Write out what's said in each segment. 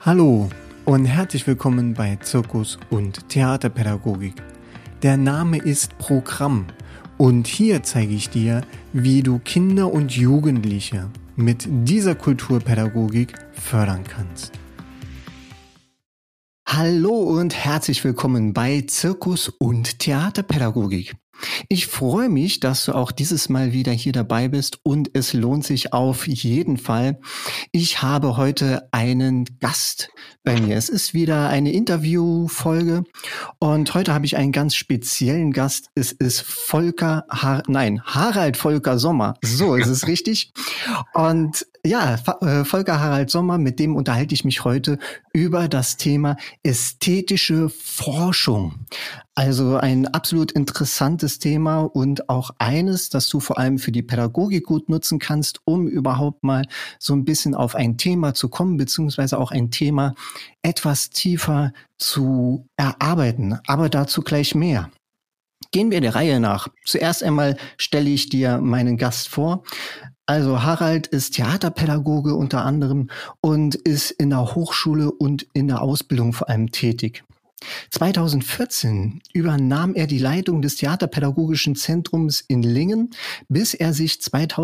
Hallo und herzlich willkommen bei Zirkus- und Theaterpädagogik. Der Name ist Programm und hier zeige ich dir, wie du Kinder und Jugendliche mit dieser Kulturpädagogik fördern kannst. Hallo und herzlich willkommen bei Zirkus- und Theaterpädagogik. Ich freue mich, dass du auch dieses Mal wieder hier dabei bist und es lohnt sich auf jeden Fall. Ich habe heute einen Gast bei mir. Es ist wieder eine Interviewfolge und heute habe ich einen ganz speziellen Gast. Es ist Harald Volker Sommer. So ist es richtig. Und ja, Volker Harald Sommer, mit dem unterhalte ich mich heute über das Thema ästhetische Forschung. Also ein absolut interessantes Thema und auch eines, das du vor allem für die Pädagogik gut nutzen kannst, um überhaupt mal so ein bisschen auf ein Thema zu kommen, beziehungsweise auch ein Thema etwas tiefer zu erarbeiten. Aber dazu gleich mehr. Gehen wir der Reihe nach. Zuerst einmal stelle ich dir meinen Gast vor. Also Harald ist Theaterpädagoge unter anderem und ist in der Hochschule und in der Ausbildung vor allem tätig. 2014 übernahm er die Leitung des Theaterpädagogischen Zentrums in Lingen, bis er sich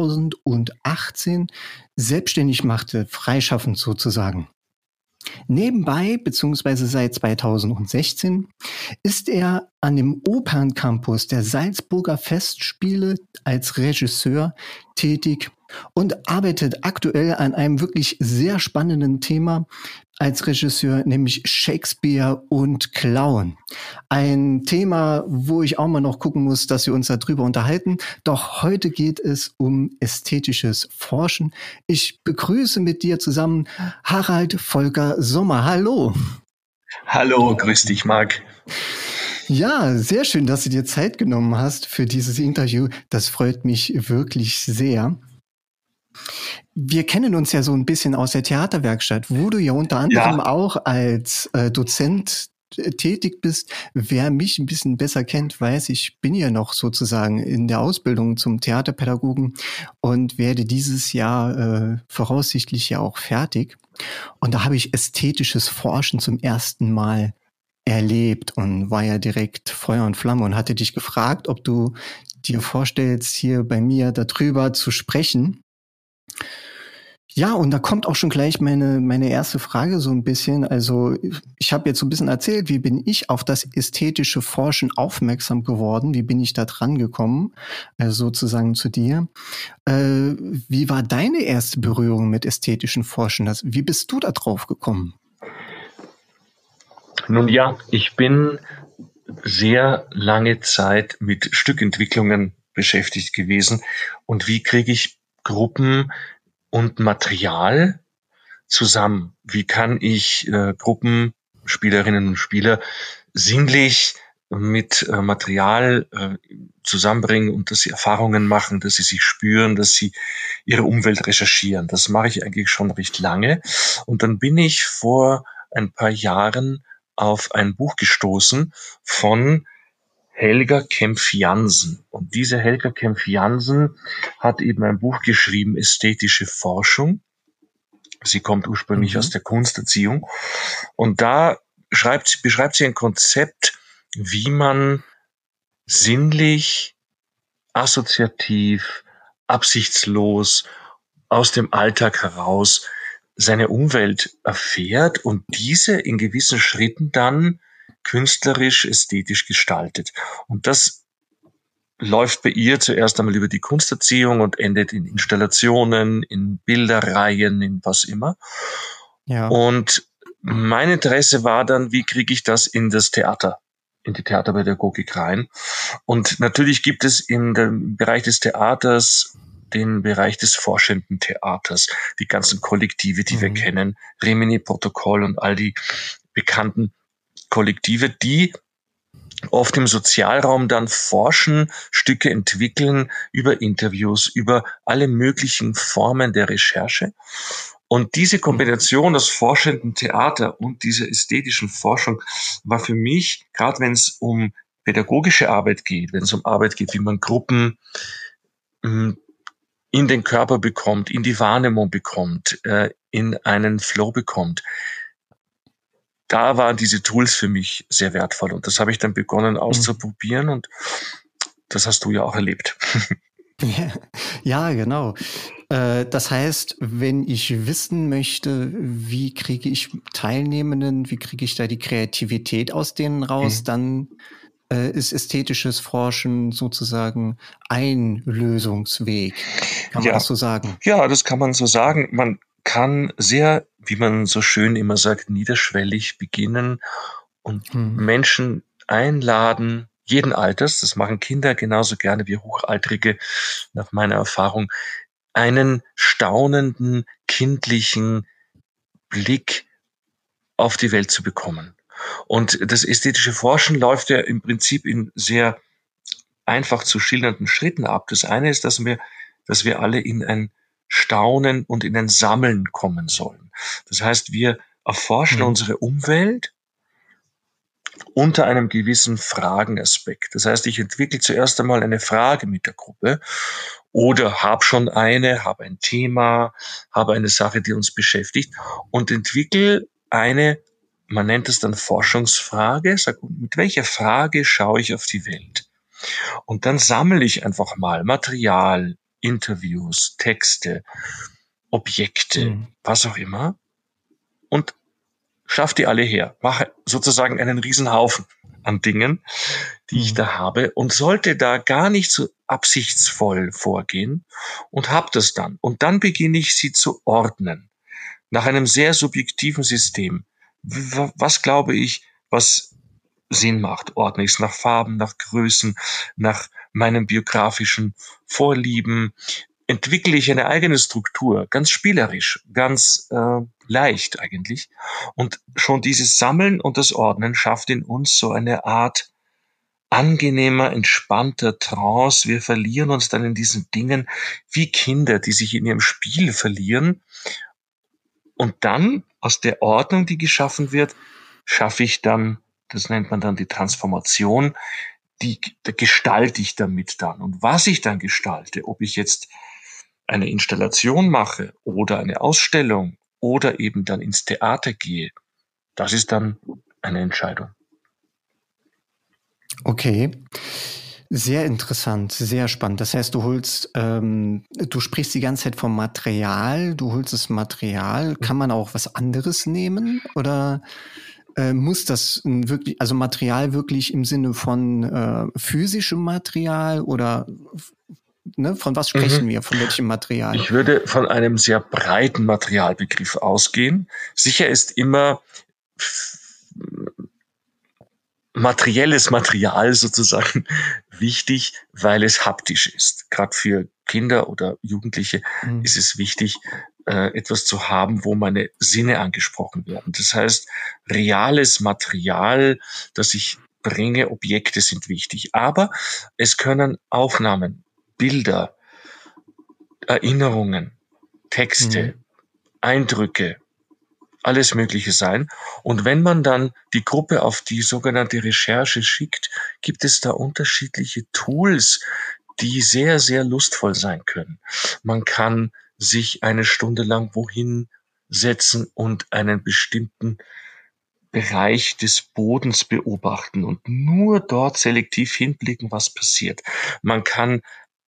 2018 selbstständig machte, freischaffend sozusagen. Nebenbei, beziehungsweise seit 2016, ist er an dem Operncampus der Salzburger Festspiele als Regisseur tätig und arbeitet aktuell an einem wirklich sehr spannenden Thema als Regisseur, nämlich Shakespeare und Clown. Ein Thema, wo ich auch mal noch gucken muss, dass wir uns darüber unterhalten. Doch heute geht es um ästhetisches Forschen. Ich begrüße mit dir zusammen Harald Volker Sommer. Hallo. Hallo, grüß dich, Marc. Ja, sehr schön, dass du dir Zeit genommen hast für dieses Interview. Das freut mich wirklich sehr. Wir kennen uns ja so ein bisschen aus der Theaterwerkstatt, wo du ja unter anderem auch als Dozent tätig bist. Wer mich ein bisschen besser kennt, weiß, ich bin ja noch sozusagen in der Ausbildung zum Theaterpädagogen und werde dieses Jahr voraussichtlich ja auch fertig. Und da habe ich ästhetisches Forschen zum ersten Mal erlebt und war ja direkt Feuer und Flamme und hatte dich gefragt, ob du dir vorstellst, hier bei mir darüber zu sprechen. Ja, und da kommt auch schon gleich meine erste Frage so ein bisschen. Also ich habe jetzt so ein bisschen erzählt, wie bin ich auf das ästhetische Forschen aufmerksam geworden? Wie bin ich da dran gekommen, sozusagen zu dir? Wie war deine erste Berührung mit ästhetischen Forschen? Wie bist du da drauf gekommen? Nun ja, ich bin sehr lange Zeit mit Stückentwicklungen beschäftigt gewesen. Und wie kriege ich Gruppen und Material zusammen? Wie kann ich Gruppen, Spielerinnen und Spieler sinnlich mit Material zusammenbringen und dass sie Erfahrungen machen, dass sie sich spüren, dass sie ihre Umwelt recherchieren. Das mache ich eigentlich schon recht lange. Und dann bin ich vor ein paar Jahren auf ein Buch gestoßen von Helga Kempf-Jansen. Und diese Helga Kempf-Jansen hat eben ein Buch geschrieben, Ästhetische Forschung. Sie kommt ursprünglich aus der Kunsterziehung. Und da beschreibt sie ein Konzept, wie man sinnlich, assoziativ, absichtslos aus dem Alltag heraus seine Umwelt erfährt und diese in gewissen Schritten dann künstlerisch, ästhetisch gestaltet. Und das läuft bei ihr zuerst einmal über die Kunsterziehung und endet in Installationen, in Bilderreihen, in was immer. Ja. Und mein Interesse war dann, wie kriege ich das in das Theater, in die Theaterpädagogik rein? Und natürlich gibt es in dem Bereich des Theaters den Bereich des forschenden Theaters, die ganzen Kollektive, die wir kennen, Rimini-Protokoll und all die bekannten Kollektive, die oft im Sozialraum dann forschen, Stücke entwickeln über Interviews, über alle möglichen Formen der Recherche. Und diese Kombination aus forschendem Theater und dieser ästhetischen Forschung war für mich, gerade wenn es um pädagogische Arbeit geht, wenn es um Arbeit geht, wie man Gruppen in den Körper bekommt, in die Wahrnehmung bekommt, in einen Flow bekommt, da waren diese Tools für mich sehr wertvoll. Und das habe ich dann begonnen auszuprobieren und das hast du ja auch erlebt. Ja, genau. Das heißt, wenn ich wissen möchte, wie kriege ich Teilnehmenden, wie kriege ich da die Kreativität aus denen raus, dann ist ästhetisches Forschen sozusagen ein Lösungsweg. Kann man Ja, das so sagen? ja, das kann man so sagen. Man kann sehr, wie man so schön immer sagt, niederschwellig beginnen und Hm. Menschen einladen, jeden Alters, das machen Kinder genauso gerne wie Hochaltrige, nach meiner Erfahrung, einen staunenden, kindlichen Blick auf die Welt zu bekommen. Und das ästhetische Forschen läuft ja im Prinzip in sehr einfach zu schildernden Schritten ab. Das eine ist, dass wir alle in ein Staunen und in ein Sammeln kommen sollen. Das heißt, wir erforschen unsere Umwelt unter einem gewissen Fragenaspekt. Das heißt, ich entwickle zuerst einmal eine Frage mit der Gruppe oder habe schon eine, habe ein Thema, habe eine Sache, die uns beschäftigt und entwickle eine, man nennt es dann Forschungsfrage, sag, mit welcher Frage schaue ich auf die Welt? Und dann sammle ich einfach mal Material, Interviews, Texte, Objekte, was auch immer und schaff die alle her. Mache sozusagen einen Riesenhaufen an Dingen, die ich da habe und sollte da gar nicht so absichtsvoll vorgehen und hab das dann. Und dann beginne ich sie zu ordnen nach einem sehr subjektiven System. Was glaube ich, was Sinn macht? Ordne ich es nach Farben, nach Größen, nach meinen biografischen Vorlieben? Entwickle ich eine eigene Struktur, ganz spielerisch, ganz leicht eigentlich. Und schon dieses Sammeln und das Ordnen schafft in uns so eine Art angenehmer, entspannter Trance. Wir verlieren uns dann in diesen Dingen wie Kinder, die sich in ihrem Spiel verlieren. Und dann aus der Ordnung, die geschaffen wird, schaffe ich dann, das nennt man dann die Transformation, die gestalte ich damit dann. Und was ich dann gestalte, ob ich jetzt eine Installation mache oder eine Ausstellung oder eben dann ins Theater gehe, das ist dann eine Entscheidung. Okay. Sehr interessant, sehr spannend. Das heißt, du sprichst die ganze Zeit vom Material, du holst das Material. Kann man auch was anderes nehmen oder muss das wirklich, also Material wirklich im Sinne von physischem Material oder ne, von was sprechen wir? Von welchem Material? Ich würde von einem sehr breiten Materialbegriff ausgehen. Sicher ist immer materielles Material sozusagen wichtig, weil es haptisch ist. Gerade für Kinder oder Jugendliche ist es wichtig, etwas zu haben, wo meine Sinne angesprochen werden. Das heißt, reales Material, das ich bringe, Objekte sind wichtig. Aber es können Aufnahmen, Bilder, Erinnerungen, Texte, Eindrücke, alles Mögliche sein. Und wenn man dann die Gruppe auf die sogenannte Recherche schickt, gibt es da unterschiedliche Tools, die sehr, sehr lustvoll sein können. Man kann sich eine Stunde lang wohin setzen und einen bestimmten Bereich des Bodens beobachten und nur dort selektiv hinblicken, was passiert. Man kann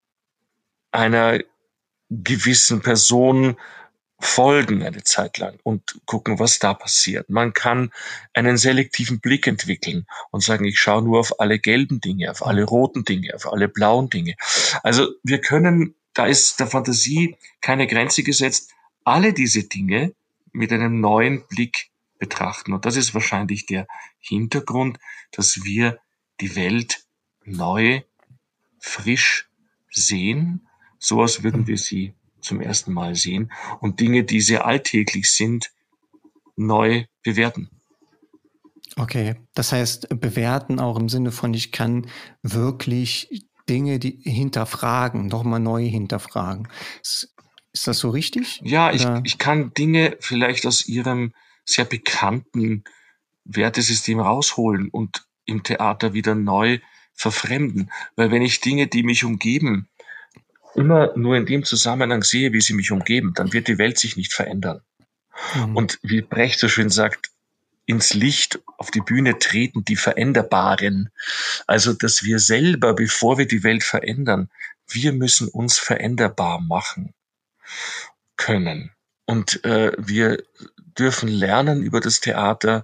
einer gewissen Person folgen eine Zeit lang und gucken, was da passiert. Man kann einen selektiven Blick entwickeln und sagen, ich schaue nur auf alle gelben Dinge, auf alle roten Dinge, auf alle blauen Dinge. Also wir können, da ist der Fantasie keine Grenze gesetzt, alle diese Dinge mit einem neuen Blick betrachten. Und das ist wahrscheinlich der Hintergrund, dass wir die Welt neu, frisch sehen, so als würden wir sie zum ersten Mal sehen und Dinge, die sehr alltäglich sind, neu bewerten. Okay, das heißt, bewerten auch im Sinne von, ich kann wirklich Dinge hinterfragen, nochmal neu hinterfragen. Ist das so richtig? Ja, ich kann Dinge vielleicht aus ihrem sehr bekannten Wertesystem rausholen und im Theater wieder neu verfremden. Weil wenn ich Dinge, die mich umgeben, immer nur in dem Zusammenhang sehe, wie sie mich umgeben, dann wird die Welt sich nicht verändern. Und wie Brecht so schön sagt, ins Licht auf die Bühne treten, die Veränderbaren. Also, dass wir selber, bevor wir die Welt verändern, wir müssen uns veränderbar machen können. Und wir dürfen lernen über das Theater,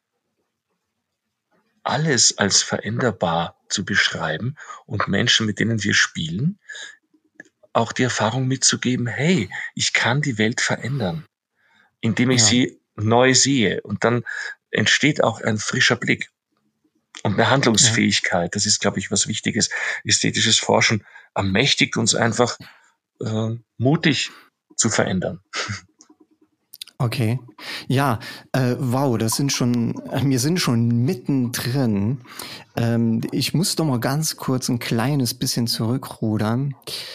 alles als veränderbar zu beschreiben und Menschen, mit denen wir spielen, auch die Erfahrung mitzugeben, hey, ich kann die Welt verändern, indem ich Ja. sie neu sehe. Und dann entsteht auch ein frischer Blick und eine Ja. Handlungsfähigkeit. Das ist, glaube ich, was Wichtiges. Ästhetisches Forschen ermächtigt uns einfach, mutig zu verändern. Okay. Ja, wow, wir sind schon mittendrin. Ich muss doch mal ganz kurz ein kleines bisschen zurückrudern.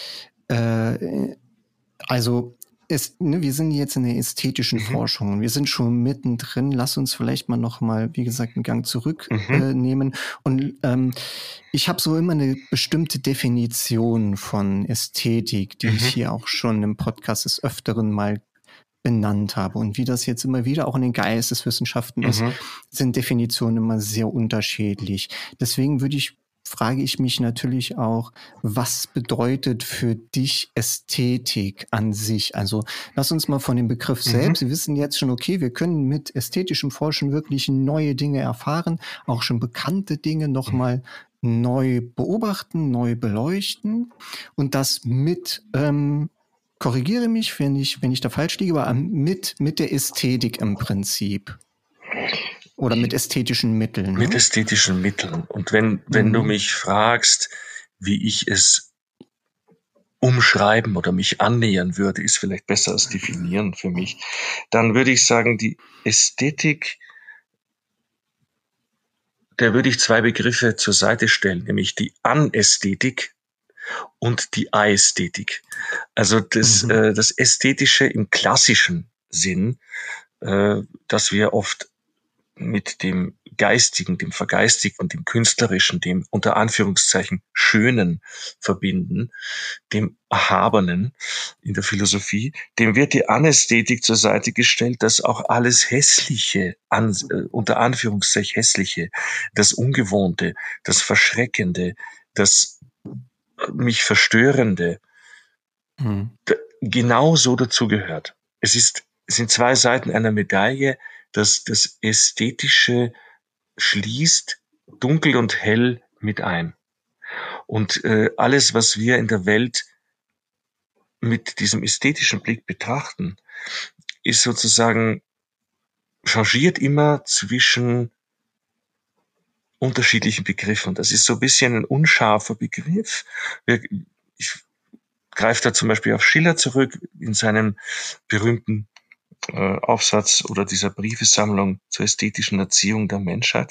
Also, wir sind jetzt in der ästhetischen Forschung. Wir sind schon mittendrin. Lass uns vielleicht noch mal, wie gesagt, einen Gang zurücknehmen. Und ich habe so immer eine bestimmte Definition von Ästhetik, die ich hier auch schon im Podcast des Öfteren mal benannt habe. Und wie das jetzt immer wieder auch in den Geisteswissenschaften ist, sind Definitionen immer sehr unterschiedlich. Deswegen frage ich mich natürlich auch, was bedeutet für dich Ästhetik an sich? Also lass uns mal von dem Begriff selbst. Wir wissen jetzt schon, okay, wir können mit ästhetischem Forschen wirklich neue Dinge erfahren, auch schon bekannte Dinge nochmal neu beobachten, neu beleuchten und das mit korrigiere mich, wenn ich da falsch liege, aber mit der Ästhetik im Prinzip. Oder mit ästhetischen Mitteln. Mit ästhetischen Mitteln. Und wenn du mich fragst, wie ich es umschreiben oder mich annähern würde, ist vielleicht besser als definieren für mich, dann würde ich sagen, die Ästhetik, der würde ich zwei Begriffe zur Seite stellen, nämlich die Anästhetik und die Ästhetik. Also das Ästhetische im klassischen Sinn, dass wir oft mit dem Geistigen, dem Vergeistigten, dem Künstlerischen, dem unter Anführungszeichen Schönen verbinden, dem Erhabenen in der Philosophie, dem wird die Anästhetik zur Seite gestellt, dass auch alles Hässliche, unter Anführungszeichen Hässliche, das Ungewohnte, das Verschreckende, das mich Verstörende, genauso dazugehört. Es sind zwei Seiten einer Medaille, dass das Ästhetische schließt dunkel und hell mit ein. Und alles, was wir in der Welt mit diesem ästhetischen Blick betrachten, ist sozusagen, changiert immer zwischen unterschiedlichen Begriffen. Das ist so ein bisschen ein unscharfer Begriff. Ich greife da zum Beispiel auf Schiller zurück in seinem berühmten Aufsatz oder dieser Briefesammlung zur ästhetischen Erziehung der Menschheit,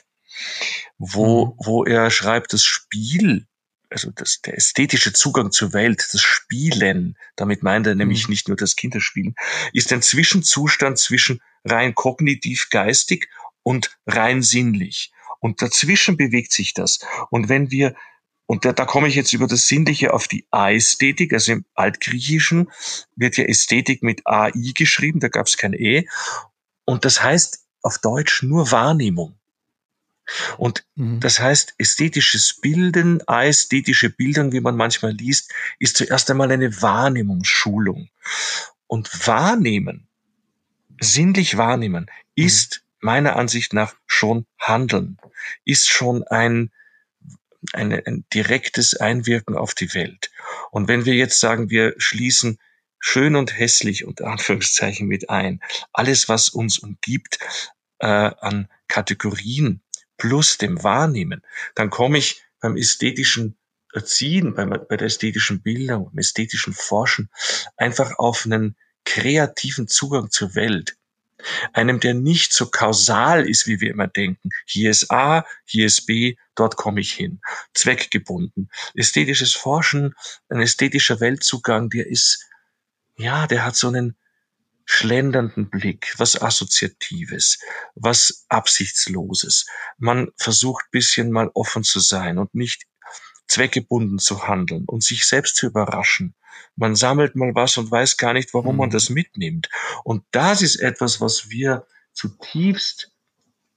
wo er schreibt, das Spiel, also der ästhetische Zugang zur Welt, das Spielen, damit meint er nämlich nicht nur das Kinderspielen, ist ein Zwischenzustand zwischen rein kognitiv geistig und rein sinnlich. Und dazwischen bewegt sich das. Und wenn wir da komme ich jetzt über das Sinnliche auf die Ästhetik, also im Altgriechischen wird ja Ästhetik mit AI geschrieben, da gab es kein E. Und das heißt auf Deutsch nur Wahrnehmung. Und das heißt, ästhetisches Bilden, ästhetische Bildung, wie man manchmal liest, ist zuerst einmal eine Wahrnehmungsschulung. Und wahrnehmen, sinnlich wahrnehmen, ist meiner Ansicht nach schon Handeln, ist schon ein direktes Einwirken auf die Welt. Und wenn wir jetzt sagen, wir schließen schön und hässlich unter Anführungszeichen mit ein, alles, was uns umgibt, an Kategorien plus dem Wahrnehmen, dann komme ich beim ästhetischen Erziehen, bei der ästhetischen Bildung, beim ästhetischen Forschen einfach auf einen kreativen Zugang zur Welt. Einem, der nicht so kausal ist, wie wir immer denken. Hier ist A, hier ist B, dort komme ich hin. Zweckgebunden. Ästhetisches Forschen, ein ästhetischer Weltzugang, der hat so einen schlendernden Blick, was Assoziatives, was Absichtsloses. Man versucht bisschen mal offen zu sein und nicht zweckgebunden zu handeln und sich selbst zu überraschen. Man sammelt mal was und weiß gar nicht, warum man das mitnimmt. Und das ist etwas, was wir zutiefst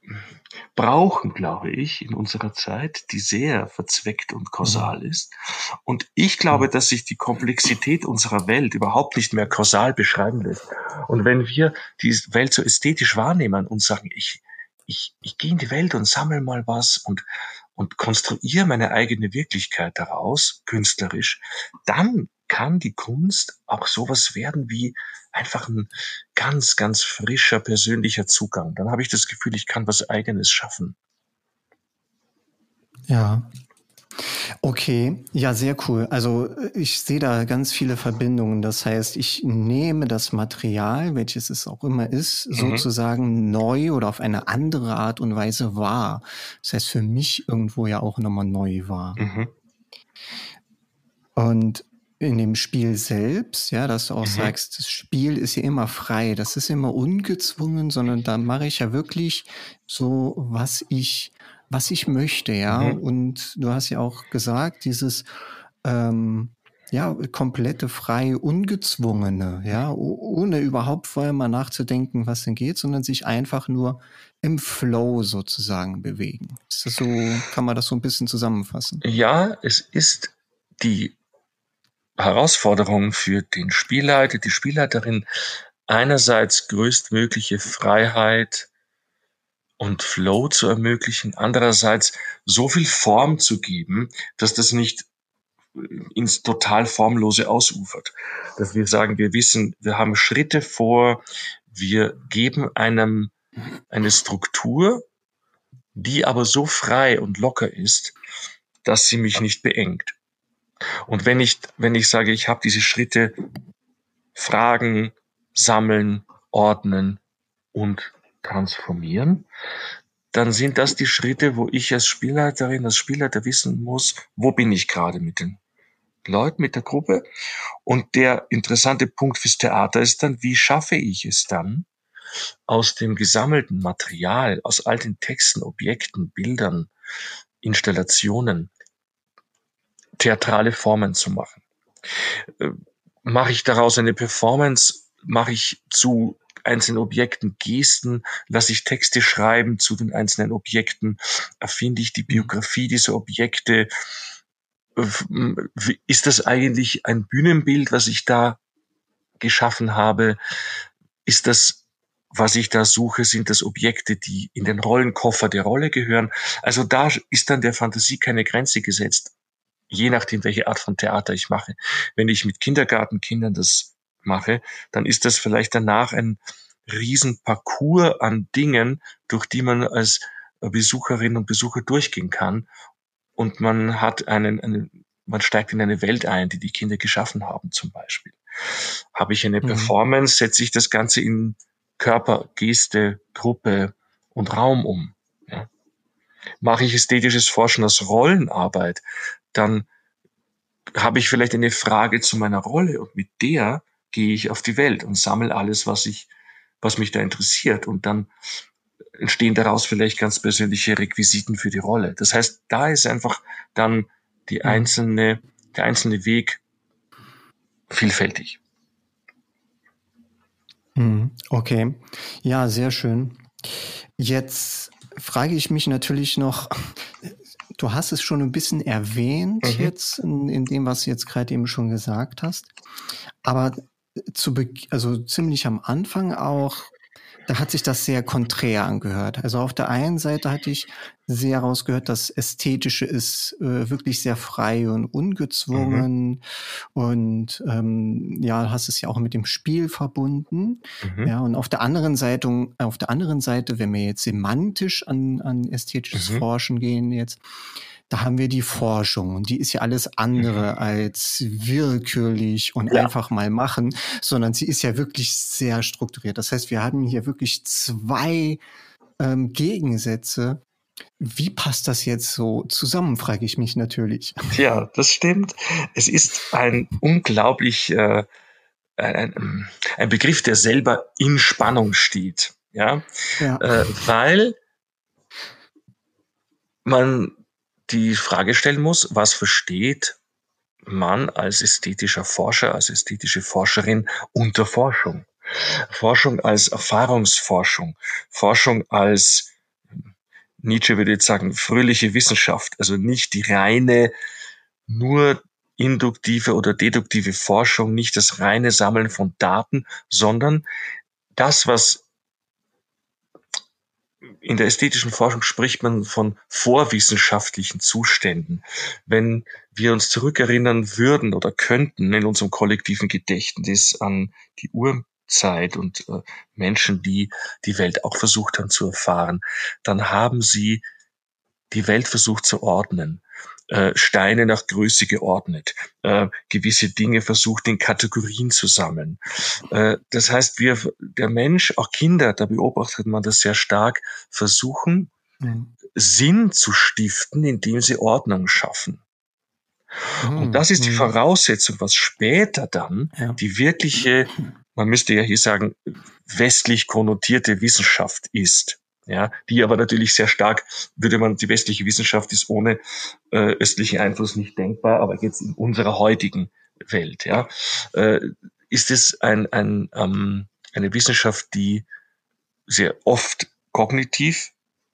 brauchen, glaube ich, in unserer Zeit, die sehr verzweckt und Mhm. kausal ist. Und ich glaube, Mhm. dass sich die Komplexität unserer Welt überhaupt nicht mehr kausal beschreiben lässt. Und wenn wir die Welt so ästhetisch wahrnehmen und sagen, ich gehe in die Welt und sammle mal was und konstruiere meine eigene Wirklichkeit daraus, künstlerisch, dann kann die Kunst auch sowas werden wie einfach ein ganz, ganz frischer persönlicher Zugang. Dann habe ich das Gefühl, ich kann was Eigenes schaffen. Ja. Okay, ja, sehr cool. Also ich sehe da ganz viele Verbindungen. Das heißt, ich nehme das Material, welches es auch immer ist, Mhm, sozusagen neu oder auf eine andere Art und Weise wahr. Das heißt, für mich irgendwo ja auch nochmal neu wahr. mhm, Und in dem Spiel selbst, ja, dass du auch mhm, sagst, das Spiel ist ja immer frei, das ist immer ungezwungen, sondern da mache ich ja wirklich so, was ich möchte, ja. mhm. Und du hast ja auch gesagt, dieses ja, komplette frei, ungezwungene, ja, ohne überhaupt vorher mal nachzudenken, was denn geht, sondern sich einfach nur im Flow sozusagen bewegen. Ist das so, kann man das so ein bisschen zusammenfassen? Ja, es ist die Herausforderung für den Spielleiter, die Spielleiterin, einerseits größtmögliche Freiheit und Flow zu ermöglichen, andererseits so viel Form zu geben, dass das nicht ins total Formlose ausufert. Dass wir sagen, wir wissen, wir haben Schritte vor, wir geben einem eine Struktur, die aber so frei und locker ist, dass sie mich nicht beengt. Und wenn ich sage, ich habe diese Schritte fragen, sammeln, ordnen und transformieren, dann sind das die Schritte, wo ich als Spielleiterin, als Spielleiter wissen muss, wo bin ich gerade mit den Leuten, mit der Gruppe. Und der interessante Punkt fürs Theater ist dann, wie schaffe ich es dann, aus dem gesammelten Material, aus all den Texten, Objekten, Bildern, Installationen, theatrale Formen zu machen. Äh, Mache ich daraus eine Performance? Mache ich zu einzelnen Objekten Gesten? Lasse ich Texte schreiben zu den einzelnen Objekten? Erfinde ich die Mhm. Biografie dieser Objekte? Ist das eigentlich ein Bühnenbild, was ich da geschaffen habe? Ist das, was ich da suche, sind das Objekte, die in den Rollenkoffer der Rolle gehören? Also da ist dann der Fantasie keine Grenze gesetzt, je nachdem, welche Art von Theater ich mache. Wenn ich mit Kindergartenkindern das mache, dann ist das vielleicht danach ein Riesenparcours an Dingen, durch die man als Besucherin und Besucher durchgehen kann. Und man hat man steigt in eine Welt ein, die die Kinder geschaffen haben, zum Beispiel. Habe ich eine Mhm. Performance, setze ich das Ganze in Körper, Geste, Gruppe und Raum um. Ja. Mache ich ästhetisches Forschen als Rollenarbeit, dann habe ich vielleicht eine Frage zu meiner Rolle und mit der gehe ich auf die Welt und sammle alles, was mich da interessiert. Und dann entstehen daraus vielleicht ganz persönliche Requisiten für die Rolle. Das heißt, da ist einfach dann die Mhm. einzelne, der einzelne Weg vielfältig. Mhm. Okay. Ja, sehr schön. Jetzt frage ich mich natürlich noch, du hast es schon ein bisschen erwähnt Mhm. jetzt in dem, was du jetzt gerade eben schon gesagt hast, aber also ziemlich am Anfang auch, da hat sich das sehr konträr angehört. Also auf der einen Seite hatte ich sehr rausgehört, das Ästhetische ist wirklich sehr frei und Mhm. ungezwungen und ja, hast es ja auch mit dem Spiel verbunden. Mhm. Ja, und auf der anderen Seite, wenn wir jetzt semantisch an ästhetisches Mhm. Forschen gehen jetzt, da haben wir die Forschung und die ist ja alles andere Mhm. als willkürlich und Ja. einfach mal machen, sondern sie ist ja wirklich sehr strukturiert. Das heißt, wir haben hier wirklich zwei Gegensätze. Wie passt das jetzt so zusammen, frage ich mich natürlich. Ja, das stimmt. Es ist ein unglaublich ein Begriff, der selber in Spannung steht. Ja, Ja. weil man die Frage stellen muss, was versteht man als ästhetischer Forscher, als ästhetische Forscherin unter Forschung? Forschung als Erfahrungsforschung, Forschung als Nietzsche würde jetzt sagen, fröhliche Wissenschaft, also nicht die reine, nur induktive oder deduktive Forschung, nicht das reine Sammeln von Daten, sondern das, was in der ästhetischen Forschung spricht man von vorwissenschaftlichen Zuständen. Wenn wir uns zurückerinnern würden oder könnten in unserem kollektiven Gedächtnis an die Urzeit und Menschen, die die Welt auch versucht haben zu erfahren, dann haben sie die Welt versucht zu ordnen, Steine nach Größe geordnet, gewisse Dinge versucht in Kategorien zu sammeln. Das heißt, der Mensch, auch Kinder, da beobachtet man das sehr stark, versuchen, Sinn zu stiften, indem sie Ordnung schaffen. Und das ist die Voraussetzung, was später dann die wirkliche, man müsste ja hier sagen, westlich konnotierte Wissenschaft ist. Ja, die aber natürlich sehr stark, die westliche Wissenschaft ist ohne östlichen Einfluss nicht denkbar, aber jetzt in unserer heutigen Welt, ja, ist es eine Wissenschaft, die sehr oft kognitiv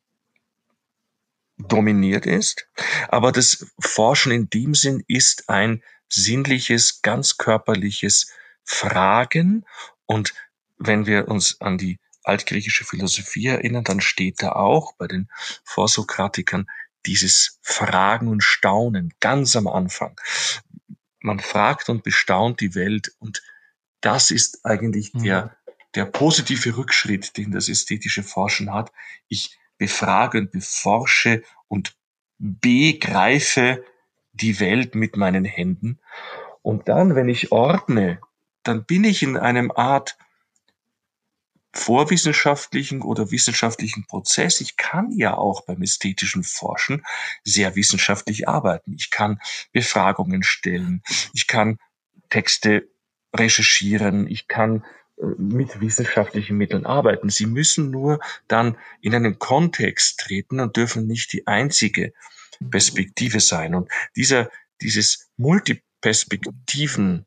dominiert ist, aber das Forschen in dem Sinn ist ein sinnliches, ganz körperliches Fragen. Und wenn wir uns an die altgriechische Philosophie erinnern, dann steht da auch bei den Vorsokratikern dieses Fragen und Staunen ganz am Anfang. Man fragt und bestaunt die Welt, und das ist eigentlich der positive Rückschritt, den das ästhetische Forschen hat. Ich befrage und beforsche und begreife die Welt mit meinen Händen. Und dann, wenn ich ordne, dann bin ich in einem Art vorwissenschaftlichen oder wissenschaftlichen Prozess. Ich kann ja auch beim ästhetischen Forschen sehr wissenschaftlich arbeiten. Ich kann Befragungen stellen, ich kann Texte recherchieren, ich kann mit wissenschaftlichen Mitteln arbeiten. Sie müssen nur dann in einen Kontext treten und dürfen nicht die einzige Perspektive sein. Und dieses Multiperspektiven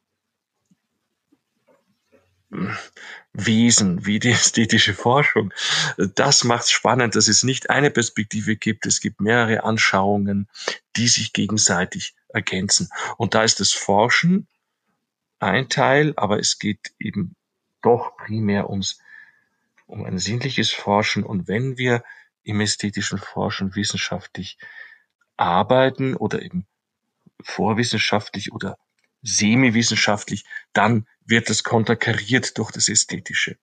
Wesen wie die ästhetische Forschung, das macht es spannend, dass es nicht eine Perspektive gibt. Es gibt mehrere Anschauungen, die sich gegenseitig ergänzen. Und da ist das Forschen ein Teil, aber es geht eben doch primär um ein sinnliches Forschen. Und wenn wir im ästhetischen Forschen wissenschaftlich arbeiten oder eben vorwissenschaftlich oder semi-wissenschaftlich, dann wird das konterkariert durch das Ästhetische.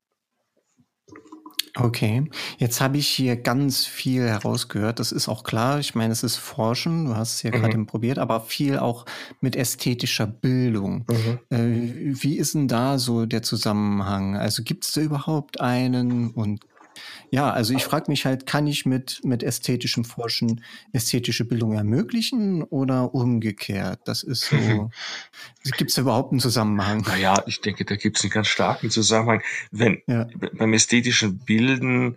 Okay, jetzt habe ich hier ganz viel herausgehört. Das ist auch klar. Ich meine, es ist Forschen, du hast es ja gerade eben probiert, aber viel auch mit ästhetischer Bildung. Wie ist denn da so der Zusammenhang? Also gibt es da überhaupt einen? Und ja, also ich frage mich halt, kann ich mit ästhetischem Forschen ästhetische Bildung ermöglichen oder umgekehrt? Das ist so. Gibt es da überhaupt einen Zusammenhang? Naja, ich denke, da gibt es einen ganz starken Zusammenhang. Beim ästhetischen Bilden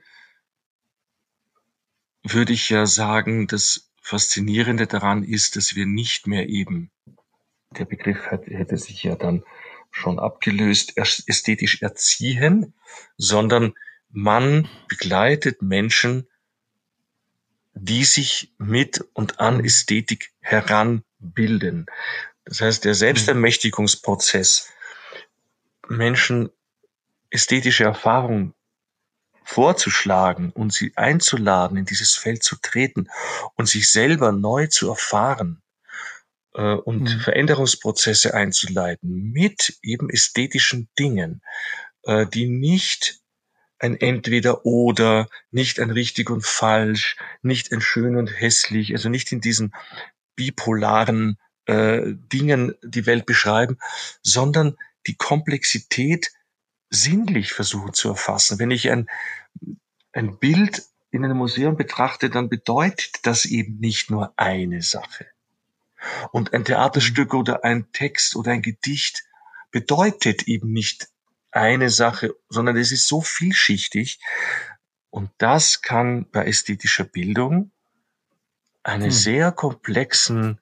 würde ich ja sagen, das Faszinierende daran ist, dass wir nicht mehr eben, der Begriff hätte sich ja dann schon abgelöst, ästhetisch erziehen, sondern man begleitet Menschen, die sich mit und an Ästhetik heranbilden. Das heißt, der Selbstermächtigungsprozess, Menschen ästhetische Erfahrungen vorzuschlagen und sie einzuladen, in dieses Feld zu treten und sich selber neu zu erfahren und Veränderungsprozesse einzuleiten mit eben ästhetischen Dingen, die nicht ein Entweder-Oder, nicht ein richtig und falsch, nicht ein schön und hässlich, also nicht in diesen bipolaren Dingen die Welt beschreiben, sondern die Komplexität sinnlich versuchen zu erfassen. Wenn ich ein Bild in einem Museum betrachte, dann bedeutet das eben nicht nur eine Sache. Und ein Theaterstück oder ein Text oder ein Gedicht bedeutet eben nicht eine Sache, sondern es ist so vielschichtig. Und das kann bei ästhetischer Bildung einen sehr komplexen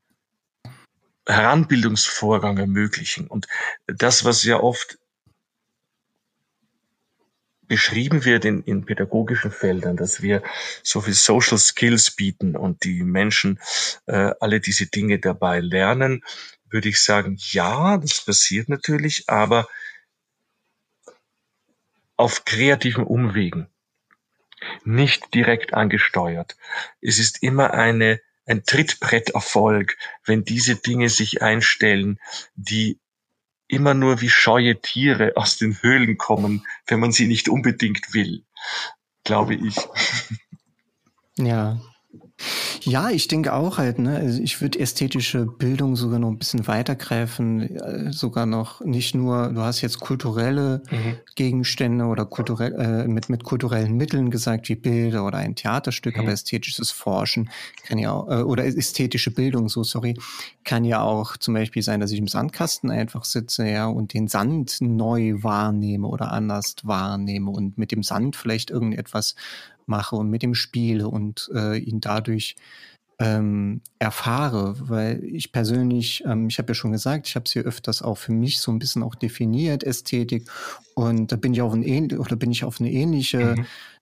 Heranbildungsvorgang ermöglichen. Und das, was ja oft beschrieben wird in pädagogischen Feldern, dass wir so viel Social Skills bieten und die Menschen alle diese Dinge dabei lernen, würde ich sagen, ja, das passiert natürlich, aber auf kreativen Umwegen, nicht direkt angesteuert. Es ist immer ein Trittbretterfolg, wenn diese Dinge sich einstellen, die immer nur wie scheue Tiere aus den Höhlen kommen, wenn man sie nicht unbedingt will, glaube ich. Ja. Ja, ich denke auch halt, ne, also ich würde ästhetische Bildung sogar noch ein bisschen weitergreifen, sogar noch nicht nur, du hast jetzt kulturelle Gegenstände oder mit kulturellen Mitteln gesagt, wie Bilder oder ein Theaterstück, aber ästhetisches Forschen kann ja auch, oder ästhetische Bildung, kann ja auch zum Beispiel sein, dass ich im Sandkasten einfach sitze, ja, und den Sand neu wahrnehme oder anders wahrnehme und mit dem Sand vielleicht irgendetwas mache und mit dem spiele und ihn dadurch erfahre, weil ich persönlich, ich habe ja schon gesagt, ich habe es hier öfters auch für mich so ein bisschen auch definiert, Ästhetik, und da bin ich auf eine ähnliche,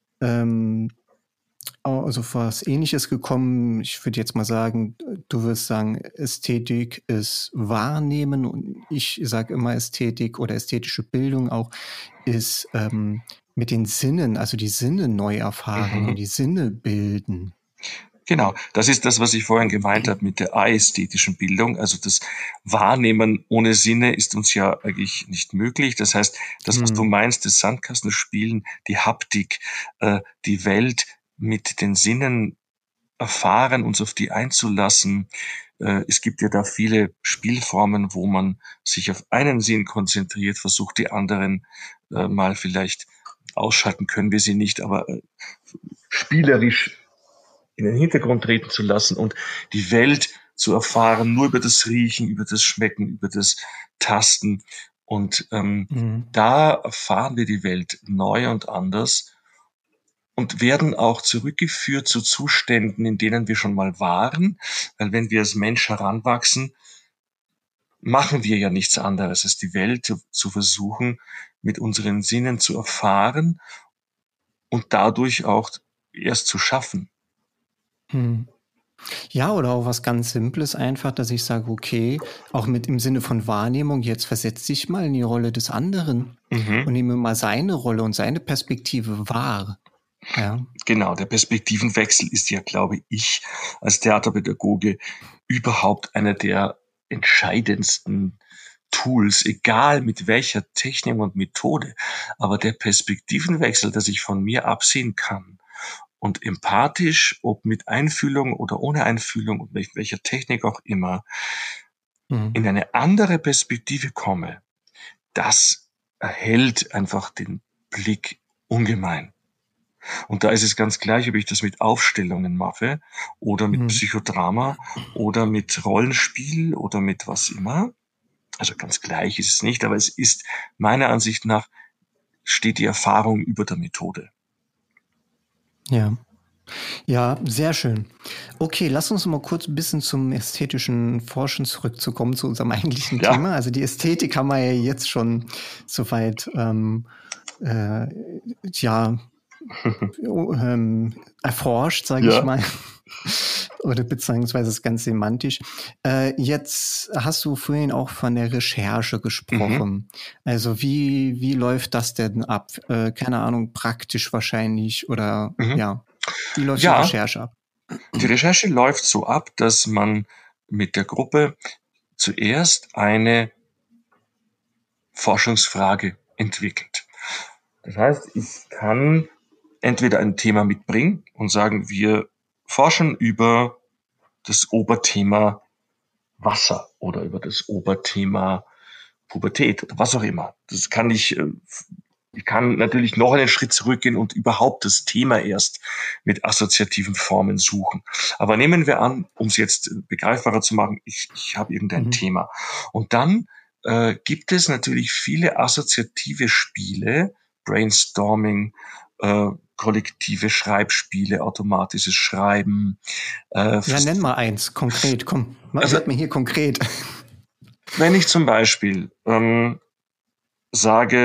also was Ähnliches gekommen. Ich würde jetzt mal sagen, du wirst sagen, Ästhetik ist Wahrnehmen, und ich sage immer, Ästhetik oder ästhetische Bildung auch ist mit den Sinnen, also die Sinne neu erfahren und die Sinne bilden. Genau, das ist das, was ich vorhin gemeint habe mit der ästhetischen Bildung. Also das Wahrnehmen ohne Sinne ist uns ja eigentlich nicht möglich. Das heißt, das, was du meinst, das Sandkastenspielen, die Haptik, die Welt mit den Sinnen erfahren, uns auf die einzulassen. Es gibt ja da viele Spielformen, wo man sich auf einen Sinn konzentriert, versucht die anderen mal vielleicht ausschalten können wir sie nicht, aber spielerisch in den Hintergrund treten zu lassen und die Welt zu erfahren, nur über das Riechen, über das Schmecken, über das Tasten. Und da erfahren wir die Welt neu und anders und werden auch zurückgeführt zu Zuständen, in denen wir schon mal waren. Weil wenn wir als Mensch heranwachsen, machen wir ja nichts anderes, als die Welt zu versuchen, mit unseren Sinnen zu erfahren und dadurch auch erst zu schaffen. Ja, oder auch was ganz Simples einfach, dass ich sage, okay, auch mit im Sinne von Wahrnehmung, jetzt versetz dich mal in die Rolle des anderen und nehme mal seine Rolle und seine Perspektive wahr. Ja. Genau, der Perspektivenwechsel ist ja, glaube ich, als Theaterpädagoge überhaupt einer der entscheidendsten Tools, egal mit welcher Technik und Methode. Aber der Perspektivenwechsel, dass ich von mir absehen kann und empathisch, ob mit Einfühlung oder ohne Einfühlung und mit welcher Technik auch immer, in eine andere Perspektive komme, das erhält einfach den Blick ungemein. Und da ist es ganz gleich, ob ich das mit Aufstellungen mache oder mit Psychodrama oder mit Rollenspiel oder mit was immer. Also ganz gleich ist es nicht, aber es ist meiner Ansicht nach steht die Erfahrung über der Methode. Ja. Ja, sehr schön. Okay, lass uns mal kurz ein bisschen zum ästhetischen Forschen zurückzukommen, zu unserem eigentlichen Thema. Also die Ästhetik haben wir ja jetzt schon soweit erforscht, sage ich mal. Oder beziehungsweise ist ganz semantisch. Jetzt hast du vorhin auch von der Recherche gesprochen. Also wie läuft das denn ab? Keine Ahnung, praktisch wahrscheinlich oder wie läuft die Recherche ab? Die Recherche läuft so ab, dass man mit der Gruppe zuerst eine Forschungsfrage entwickelt. Das heißt, ich kann entweder ein Thema mitbringen und sagen, wir forschen über das Oberthema Wasser oder über das Oberthema Pubertät oder was auch immer. Das kann ich kann natürlich noch einen Schritt zurückgehen und überhaupt das Thema erst mit assoziativen Formen suchen. Aber nehmen wir an, um es jetzt begreifbarer zu machen, ich habe irgendein Thema. Und dann gibt es natürlich viele assoziative Spiele, Brainstorming, kollektive Schreibspiele, automatisches Schreiben. Nenn mal eins, konkret, komm. Werd mir hier konkret. Wenn ich zum Beispiel sage,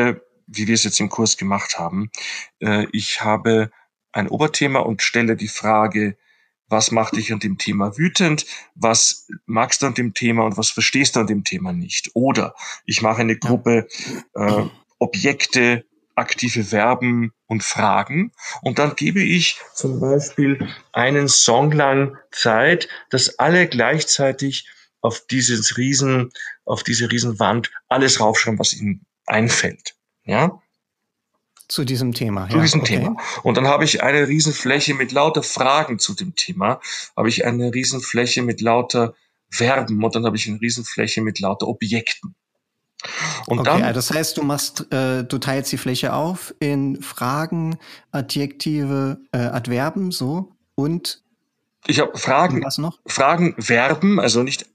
wie wir es jetzt im Kurs gemacht haben. Ich habe ein Oberthema und stelle die Frage, was macht dich an dem Thema wütend? Was magst du an dem Thema und was verstehst du an dem Thema nicht? Oder ich mache eine Gruppe Objekte, aktive Verben und Fragen und dann gebe ich zum Beispiel einen Song lang Zeit, dass alle gleichzeitig auf diese Riesenwand alles raufschreiben, was ihnen einfällt. Ja? Zu diesem Thema, Zu diesem Thema. Und dann habe ich eine Riesenfläche mit lauter Fragen zu dem Thema, habe ich eine Riesenfläche mit lauter Verben und dann habe ich eine Riesenfläche mit lauter Objekten. Und dann, das heißt, du teilst die Fläche auf in Fragen, Adjektive, Adverben, so und ich habe Fragen, was noch? Fragen, Verben, also nicht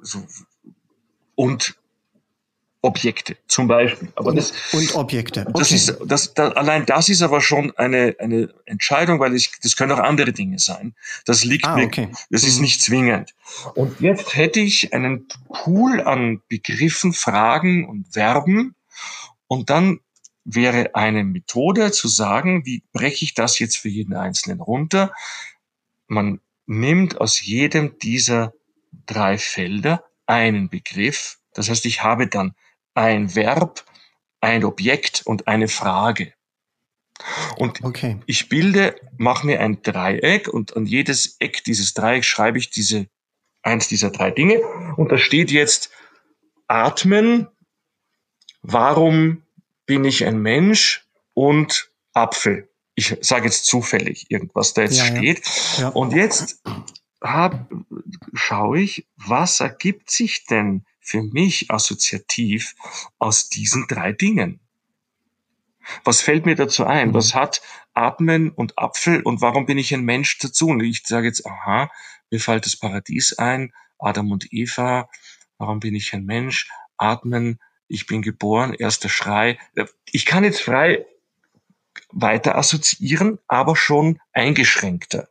und Objekte zum Beispiel. Aber und Objekte. Okay. Allein das ist aber schon eine Entscheidung, weil das können auch andere Dinge sein. Das liegt mir, das ist nicht zwingend. Und jetzt hätte ich einen Pool an Begriffen, Fragen und Verben und dann wäre eine Methode zu sagen, wie breche ich das jetzt für jeden Einzelnen runter? Man nimmt aus jedem dieser 3 Felder einen Begriff. Das heißt, ich habe dann ein Verb, ein Objekt und eine Frage. Und ich mache mir ein Dreieck und an jedes Eck dieses Dreiecks schreibe ich eins dieser 3 Dinge. Und da steht jetzt Atmen, warum bin ich ein Mensch und Apfel. Ich sage jetzt zufällig irgendwas da jetzt steht. Ja. Und jetzt schaue ich, was ergibt sich denn für mich assoziativ aus diesen 3 Dingen? Was fällt mir dazu ein? Was hat Atmen und Apfel und warum bin ich ein Mensch dazu? Und ich sage jetzt, mir fällt das Paradies ein, Adam und Eva, warum bin ich ein Mensch? Atmen, ich bin geboren, erster Schrei. Ich kann jetzt frei weiter assoziieren, aber schon eingeschränkter.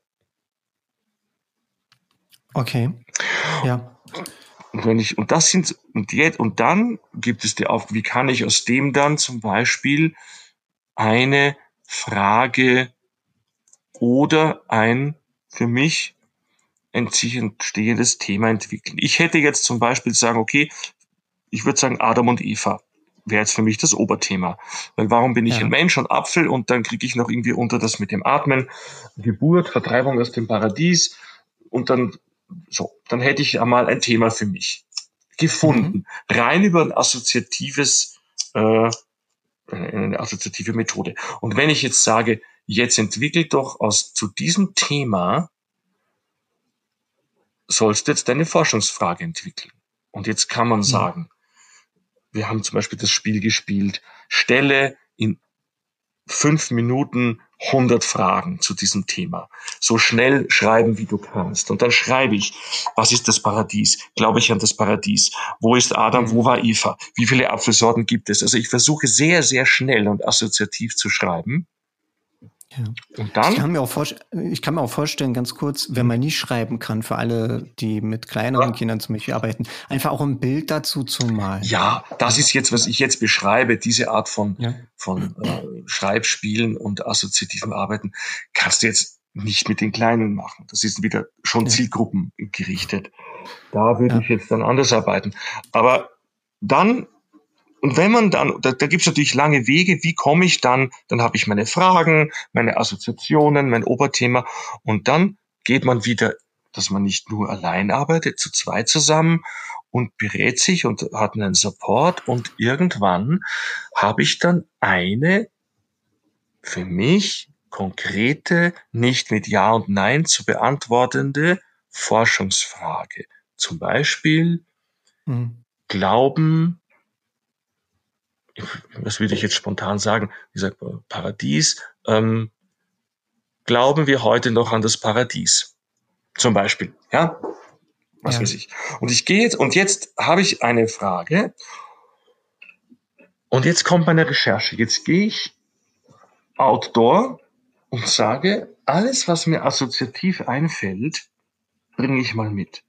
Okay, ja. Und dann gibt es wie kann ich aus dem dann zum Beispiel eine Frage oder ein für mich entstehendes Thema entwickeln. Ich hätte jetzt zum Beispiel sagen, okay, ich würde sagen Adam und Eva wäre jetzt für mich das Oberthema. Weil warum bin ich ein Mensch und Apfel und dann kriege ich noch irgendwie unter das mit dem Atmen, Geburt, Vertreibung aus dem Paradies und dann hätte ich einmal ein Thema für mich gefunden. Rein über ein eine assoziative Methode. Und wenn ich jetzt sage, jetzt entwickelt doch zu diesem Thema, sollst du jetzt deine Forschungsfrage entwickeln. Und jetzt kann man sagen, wir haben zum Beispiel das Spiel gespielt, stelle in 5 Minuten 100 Fragen zu diesem Thema. So schnell schreiben, wie du kannst. Und dann schreibe ich, was ist das Paradies? Glaube ich an das Paradies? Wo ist Adam? Wo war Eva? Wie viele Apfelsorten gibt es? Also ich versuche sehr, sehr schnell und assoziativ zu schreiben. Ja. Und dann? Ich kann mir auch vorstellen, ganz kurz, wenn man nicht schreiben kann, für alle, die mit kleineren Kindern zum Beispiel arbeiten, einfach auch ein Bild dazu zu malen. Ja, das ist jetzt, was ich jetzt beschreibe, diese Art von Schreibspielen und assoziativem Arbeiten, kannst du jetzt nicht mit den Kleinen machen. Das ist wieder schon Zielgruppen gerichtet. Da würde ich jetzt dann anders arbeiten. Aber dann und wenn man dann, da gibt es natürlich lange Wege, wie komme ich dann habe ich meine Fragen, meine Assoziationen, mein Oberthema und dann geht man wieder, dass man nicht nur allein arbeitet, zu 2 zusammen und berät sich und hat einen Support und irgendwann habe ich dann eine für mich konkrete, nicht mit Ja und Nein zu beantwortende Forschungsfrage. Zum Beispiel, Glauben, was würde ich jetzt spontan sagen? Wie sagt man, Paradies. Glauben wir heute noch an das Paradies? Zum Beispiel, ja? Was weiß ich. Und jetzt habe ich eine Frage. Und jetzt kommt meine Recherche. Jetzt gehe ich outdoor und sage, alles, was mir assoziativ einfällt, bringe ich mal mit.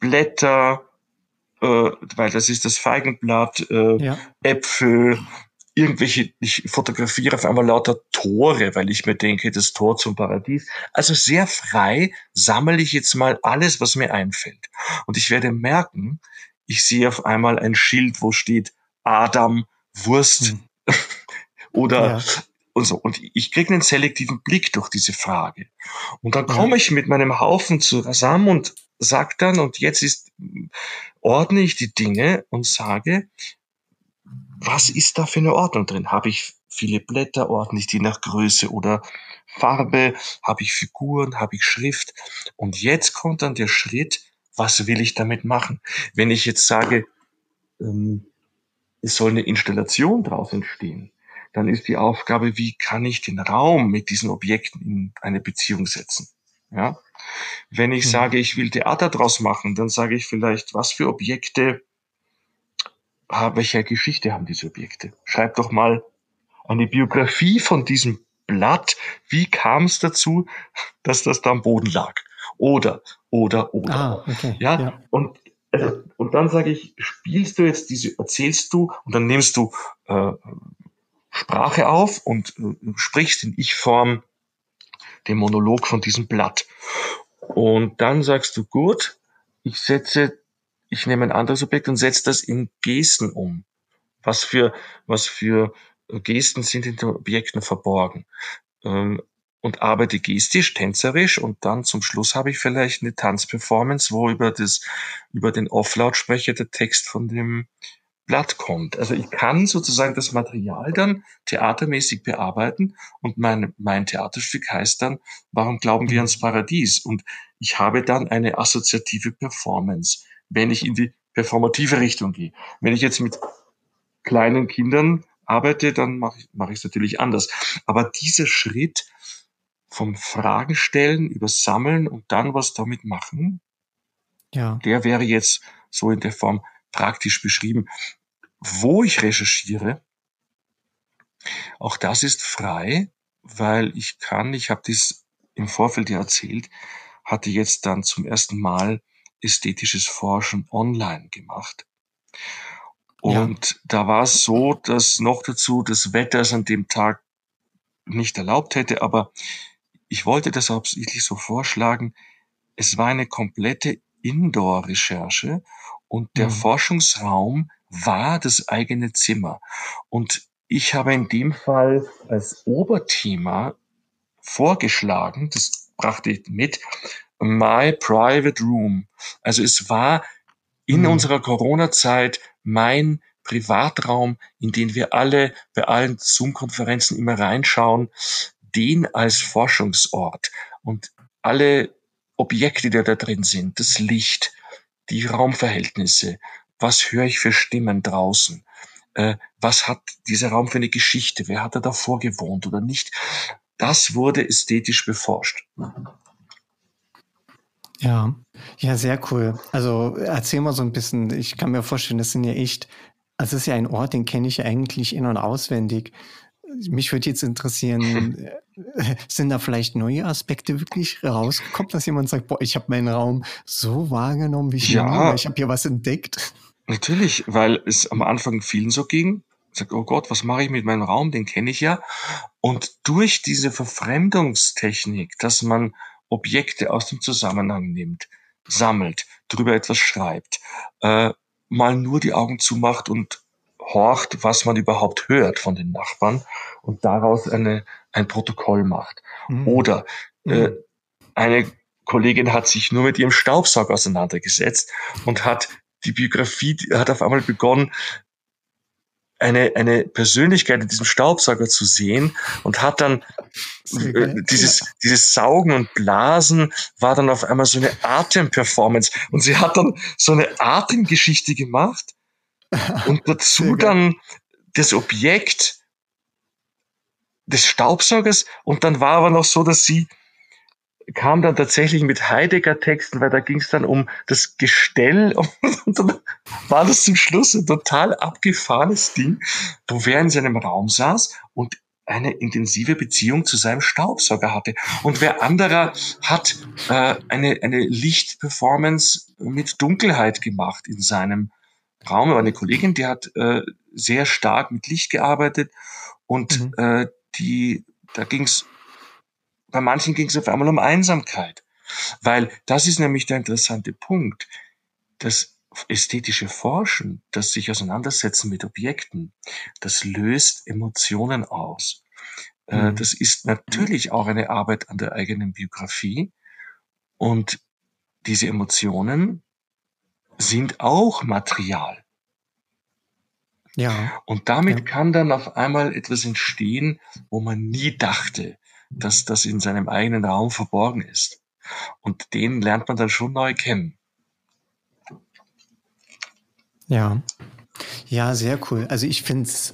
Blätter, weil das ist das Feigenblatt, Äpfel, ich fotografiere auf einmal lauter Tore, weil ich mir denke, das Tor zum Paradies. Also sehr frei sammle ich jetzt mal alles, was mir einfällt. Und ich werde merken, ich sehe auf einmal ein Schild, wo steht Adam, Wurst Hm. oder Ja, und so. Und ich kriege einen selektiven Blick durch diese Frage. Und dann ja. komme ich mit meinem Haufen zusammen und sag dann, und jetzt ordne ich die Dinge und sage, was ist da für eine Ordnung drin? Habe ich viele Blätter, ordne ich die nach Größe oder Farbe? Habe ich Figuren? Habe ich Schrift? Und jetzt kommt dann der Schritt, was will ich damit machen? Wenn ich jetzt sage, ähm, es soll eine Installation draus entstehen, dann ist die Aufgabe, wie kann ich den Raum mit diesen Objekten in eine Beziehung setzen? Ja? Wenn ich Hm. sage, ich will Theater draus machen, dann sage ich vielleicht, was für Objekte, welche Geschichte haben diese Objekte? Schreib doch mal eine Biografie von diesem Blatt. Wie kam es dazu, dass das da am Boden lag? Oder. Ah, okay. Ja, Ja. und dann sage ich, erzählst du und dann nimmst du äh, Sprache auf und sprichst in Ich-Form den Monolog von diesem Blatt. Und dann sagst du, gut, ich nehme ein anderes Objekt und setze das in Gesten um. Was für Gesten sind in den Objekten verborgen? Und arbeite gestisch, tänzerisch und dann zum Schluss habe ich vielleicht eine Tanzperformance, wo über den Off-Lautsprecher der Text von dem Blatt kommt. Also ich kann sozusagen das Material dann theatermäßig bearbeiten und mein Theaterstück heißt dann, warum glauben wir Hm. ans Paradies? Und ich habe dann eine assoziative Performance, wenn ich in die performative Richtung gehe. Wenn ich jetzt mit kleinen Kindern arbeite, dann mache ich es natürlich anders. Aber dieser Schritt vom Fragen stellen über Sammeln und dann was damit machen, Ja. der wäre jetzt so in der Form praktisch beschrieben. Wo ich recherchiere, auch das ist frei, weil ich habe das im Vorfeld ja erzählt, hatte jetzt dann zum ersten Mal ästhetisches Forschen online gemacht. Ja. Und da war es so, dass noch dazu das Wetter es an dem Tag nicht erlaubt hätte, aber ich wollte das absichtlich so vorschlagen. Es war eine komplette Indoor-Recherche und der Hm. Forschungsraum war das eigene Zimmer. Und ich habe in dem Fall als Oberthema vorgeschlagen, das brachte ich mit, My Private Room. Also es war in Hm. unserer Corona-Zeit mein Privatraum, in den wir alle bei allen Zoom-Konferenzen immer reinschauen, den als Forschungsort und alle Objekte, die da drin sind, das Licht, die Raumverhältnisse, was höre ich für Stimmen draußen, was hat dieser Raum für eine Geschichte, wer hat da davor gewohnt oder nicht, das wurde ästhetisch beforscht. Ja. Ja, sehr cool. Also erzähl mal so ein bisschen, ich kann mir vorstellen, das sind ja echt, also es ist ja ein Ort, den kenne ich ja eigentlich in- und auswendig. Mich würde jetzt interessieren, sind da vielleicht neue Aspekte wirklich rausgekommen, dass jemand sagt, boah, ich habe meinen Raum so wahrgenommen wie ich noch nie oder Ja, ich habe hier was entdeckt? natürlich, weil es am Anfang vielen so ging. Sagt, oh Gott, was mache ich mit meinem Raum? Den kenne ich ja. Und durch diese Verfremdungstechnik, dass man Objekte aus dem Zusammenhang nimmt, sammelt, drüber etwas schreibt, mal nur die Augen zumacht und horcht, was man überhaupt hört von den Nachbarn und daraus ein Protokoll macht. Mm, Oder äh, mm, eine Kollegin hat sich nur mit ihrem Staubsauger auseinandergesetzt und hat die Biografie hat auf einmal begonnen, eine Persönlichkeit in diesem Staubsauger zu sehen und hat dann sehr geil. Ja. dieses Saugen und Blasen war dann auf einmal so eine Atemperformance und sie hat dann so eine Atemgeschichte gemacht und Sehr dazu geil. dann das Objekt des Staubsaugers und dann war aber noch so, dass sie kam dann tatsächlich mit Heidegger-Texten, weil da ging es dann um das Gestell und dann war das zum Schluss ein total abgefahrenes Ding, wo wer in seinem Raum saß und eine intensive Beziehung zu seinem Staubsauger hatte. Und wer anderer hat eine Lichtperformance mit Dunkelheit gemacht in seinem Raum, aber eine Kollegin, die hat sehr stark mit Licht gearbeitet und da bei manchen ging es auf einmal um Einsamkeit. Weil das ist nämlich der interessante Punkt. Das ästhetische Forschen, das sich auseinandersetzen mit Objekten, das löst Emotionen aus. Das ist natürlich auch eine Arbeit an der eigenen Biografie. Und diese Emotionen sind auch Material. Ja. Und damit kann dann auf einmal etwas entstehen, wo man nie dachte, dass das in seinem eigenen Raum verborgen ist. Und den lernt man dann schon neu kennen. Ja. Ja, sehr cool. Also ich finde es,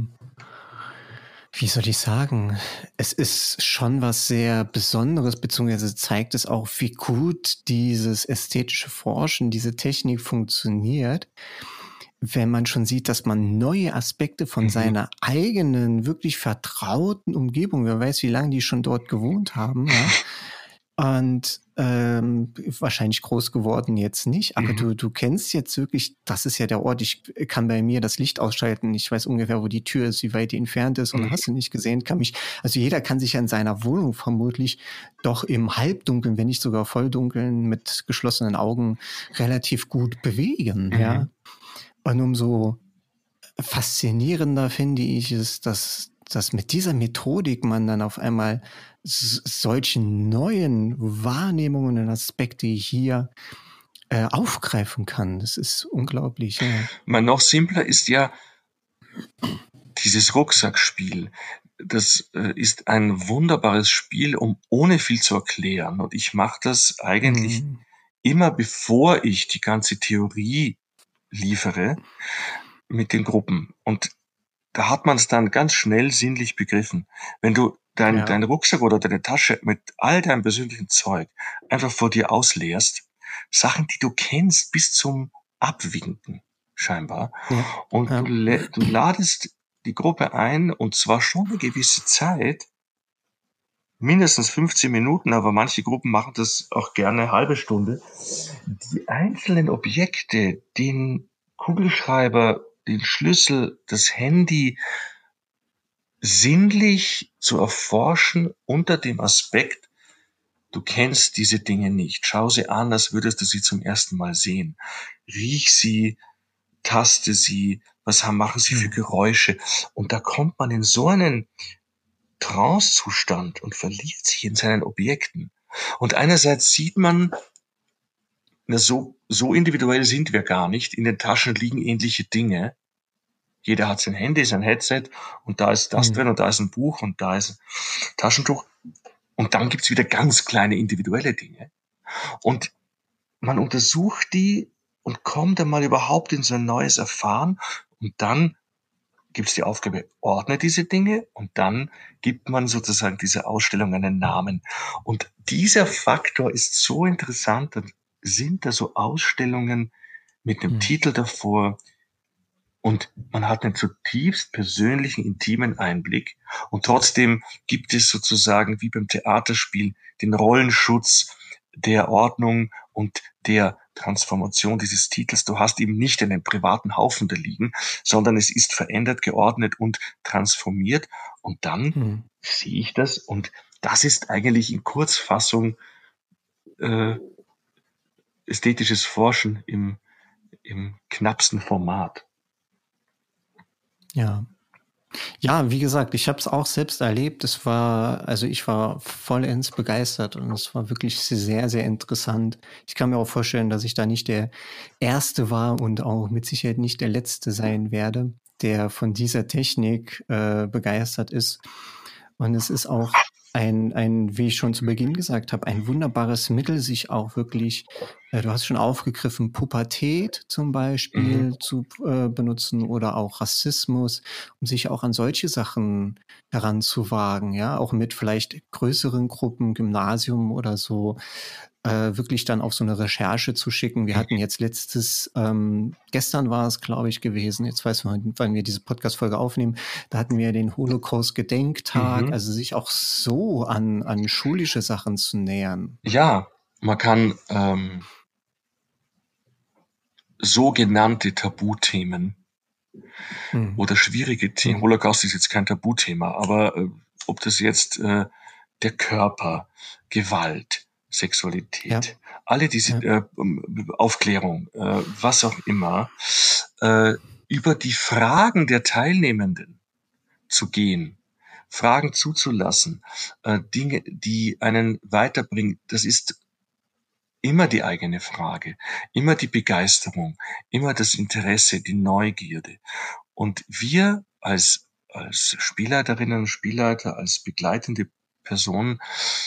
wie soll ich sagen, es ist schon was sehr Besonderes, beziehungsweise zeigt es auch, wie gut dieses ästhetische Forschen, diese Technik funktioniert, wenn man schon sieht, dass man neue Aspekte von seiner eigenen, wirklich vertrauten Umgebung, wer weiß, wie lange die schon dort gewohnt haben, ja, und wahrscheinlich groß geworden jetzt nicht, aber du kennst jetzt wirklich, das ist ja der Ort, ich kann bei mir das Licht ausschalten, ich weiß ungefähr, wo die Tür ist, wie weit die entfernt ist und hast du nicht gesehen, also jeder kann sich ja in seiner Wohnung vermutlich doch im Halbdunkeln, wenn nicht sogar Volldunkeln mit geschlossenen Augen relativ gut bewegen, ja. Und umso faszinierender finde ich es, dass mit dieser Methodik man dann auf einmal solche neuen Wahrnehmungen und Aspekte hier aufgreifen kann. Das ist unglaublich. Ja. Noch simpler ist ja dieses Rucksackspiel. Das ist ein wunderbares Spiel, um ohne viel zu erklären. Und ich mache das eigentlich immer, bevor ich die ganze Theorie liefere, mit den Gruppen. Und da hat man es dann ganz schnell sinnlich begriffen. Wenn du dein Rucksack oder deine Tasche mit all deinem persönlichen Zeug einfach vor dir ausleerst, Sachen, die du kennst, bis zum Abwinken scheinbar, und du ladest die Gruppe ein, und zwar schon eine gewisse Zeit, mindestens 15 Minuten, aber manche Gruppen machen das auch gerne eine halbe Stunde, die einzelnen Objekte, den Kugelschreiber, den Schlüssel, das Handy, sinnlich zu erforschen unter dem Aspekt, du kennst diese Dinge nicht. Schau sie an, als würdest du sie zum ersten Mal sehen. Riech sie, taste sie, machen sie für Geräusche. Und da kommt man in so einen Trance-Zustand und verliert sich in seinen Objekten. Und einerseits sieht man, so individuell sind wir gar nicht. In den Taschen liegen ähnliche Dinge. Jeder hat sein Handy, sein Headset, und da ist das drin und da ist ein Buch und da ist ein Taschentuch. Und dann gibt's wieder ganz kleine individuelle Dinge. Und man untersucht die und kommt dann mal überhaupt in so ein neues Erfahren. Und dann gibt's die Aufgabe, ordne diese Dinge, und dann gibt man sozusagen dieser Ausstellung einen Namen. Und dieser Faktor ist so interessant. Dann sind da so Ausstellungen mit einem Titel davor, und man hat einen zutiefst persönlichen, intimen Einblick. Und trotzdem gibt es sozusagen wie beim Theaterspiel den Rollenschutz der Ordnung und der Transformation dieses Titels. Du hast eben nicht einen privaten Haufen da liegen, sondern es ist verändert, geordnet und transformiert. Und dann sehe ich das, und das ist eigentlich in Kurzfassung ästhetisches Forschen im knappsten Format. Ja. Ja, wie gesagt, ich habe es auch selbst erlebt. Ich war vollends begeistert und es war wirklich sehr, sehr interessant. Ich kann mir auch vorstellen, dass ich da nicht der Erste war und auch mit Sicherheit nicht der Letzte sein werde, der von dieser Technik begeistert ist. Und es ist auch wie ich schon zu Beginn gesagt habe, ein wunderbares Mittel, sich auch wirklich, du hast schon aufgegriffen, Pubertät zum Beispiel zu benutzen oder auch Rassismus, um sich auch an solche Sachen heranzuwagen, ja, auch mit vielleicht größeren Gruppen, Gymnasium oder so, wirklich dann auf so eine Recherche zu schicken. Wir hatten jetzt gestern war es, glaube ich, gewesen, jetzt weiß man, wann wir diese Podcast-Folge aufnehmen, da hatten wir den Holocaust-Gedenktag, also sich auch so an schulische Sachen zu nähern. Ja, man kann sogenannte Tabuthemen Mhm. oder schwierige Themen, Mhm. Holocaust ist jetzt kein Tabuthema, aber ob das jetzt der Körper, Gewalt, Ja, Sexualität, alle diese ja, Aufklärung, was auch immer, äh, über die Fragen der Teilnehmenden zu gehen, Fragen zuzulassen, Dinge, die einen weiterbringen, das ist immer die eigene Frage, immer die Begeisterung, immer das Interesse, die Neugierde. Und wir als Spielleiterinnen und Spielleiter, als begleitende Personen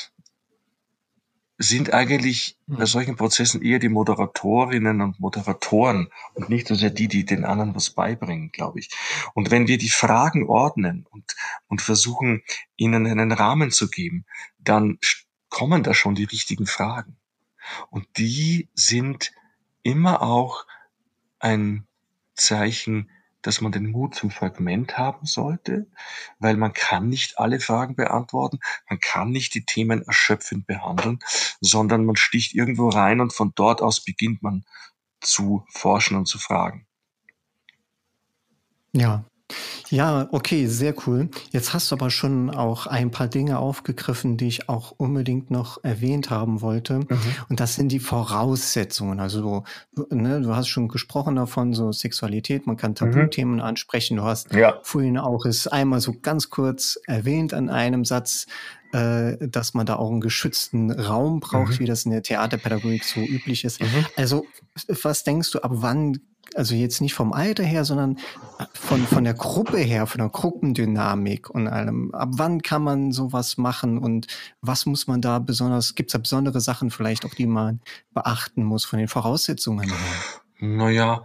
sind eigentlich bei mhm. solchen Prozessen eher die Moderatorinnen und Moderatoren und nicht so sehr die den anderen was beibringen, glaube ich. Und wenn wir die Fragen ordnen und versuchen, ihnen einen Rahmen zu geben, dann kommen da schon die richtigen Fragen. Und die sind immer auch ein Zeichen, dass man den Mut zum Fragment haben sollte, weil man kann nicht alle Fragen beantworten, man kann nicht die Themen erschöpfend behandeln, sondern man sticht irgendwo rein und von dort aus beginnt man zu forschen und zu fragen. Ja. Ja, okay, sehr cool. Jetzt hast du aber schon auch ein paar Dinge aufgegriffen, die ich auch unbedingt noch erwähnt haben wollte. Mhm. Und das sind die Voraussetzungen. Also, ne, du hast schon gesprochen davon, so Sexualität, man kann Mhm. Tabuthemen ansprechen. Du hast Ja. vorhin auch es einmal so ganz kurz erwähnt an einem Satz, dass man da auch einen geschützten Raum braucht, Mhm. wie das in der Theaterpädagogik so üblich ist. Mhm. Also, was denkst du, ab wann, also jetzt nicht vom Alter her, sondern von der Gruppe her, von der Gruppendynamik und allem, ab wann kann man sowas machen und was muss man da besonders, gibt es da besondere Sachen vielleicht auch, die man beachten muss von den Voraussetzungen her? Naja,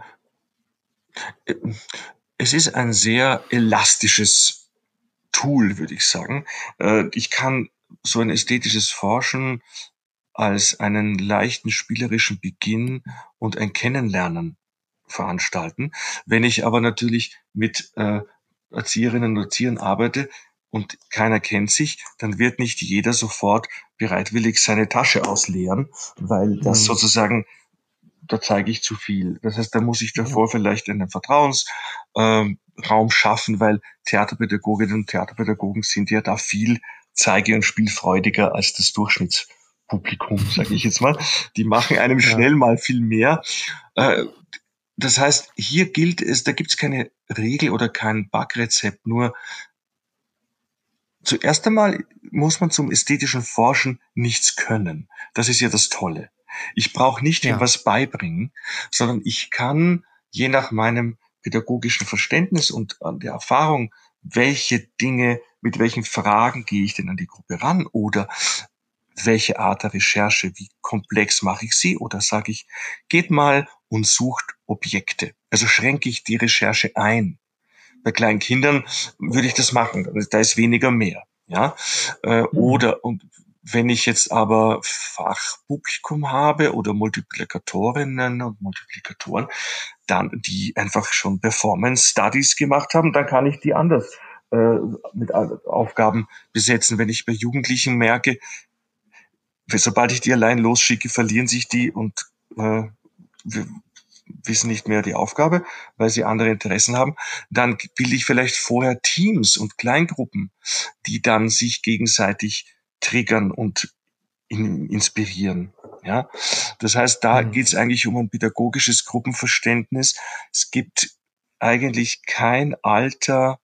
es ist ein sehr elastisches Tool, würde ich sagen. Ich kann so ein ästhetisches Forschen als einen leichten spielerischen Beginn und ein Kennenlernen veranstalten. Wenn ich aber natürlich mit Erzieherinnen und Erziehern arbeite und keiner kennt sich, dann wird nicht jeder sofort bereitwillig seine Tasche ausleeren, weil das Mhm. sozusagen, da zeige ich zu viel. Das heißt, da muss ich Ja. davor vielleicht einen Vertrauensraum schaffen, weil Theaterpädagoginnen und Theaterpädagogen sind ja da viel zeige- und spielfreudiger als das Durchschnittspublikum, sage ich jetzt mal. Die machen einem Ja. schnell mal viel mehr. Äh, Das heißt, hier gilt es, da gibt es keine Regel oder kein Backrezept, nur zuerst einmal muss man zum ästhetischen Forschen nichts können. Das ist ja das Tolle. Ich brauche nicht viel Ja. was beibringen, sondern ich kann je nach meinem pädagogischen Verständnis und an der Erfahrung, welche Dinge, mit welchen Fragen gehe ich denn an die Gruppe ran oder welche Art der Recherche, wie komplex mache ich sie oder sage ich, geht mal und sucht Objekte. Also schränke ich die Recherche ein. Bei kleinen Kindern würde ich das machen. Da ist weniger mehr. Ja? Mhm. Oder und wenn ich jetzt aber Fachpublikum habe oder Multiplikatorinnen und Multiplikatoren, dann die einfach schon Performance Studies gemacht haben, dann kann ich die anders mit Aufgaben besetzen. Wenn ich bei Jugendlichen merke, sobald ich die allein losschicke, verlieren sich die und wir wissen nicht mehr die Aufgabe, weil sie andere Interessen haben, dann bilde ich vielleicht vorher Teams und Kleingruppen, die dann sich gegenseitig triggern und inspirieren. Ja, das heißt, da Mhm. geht es eigentlich um ein pädagogisches Gruppenverständnis. Es gibt eigentlich kein Alter,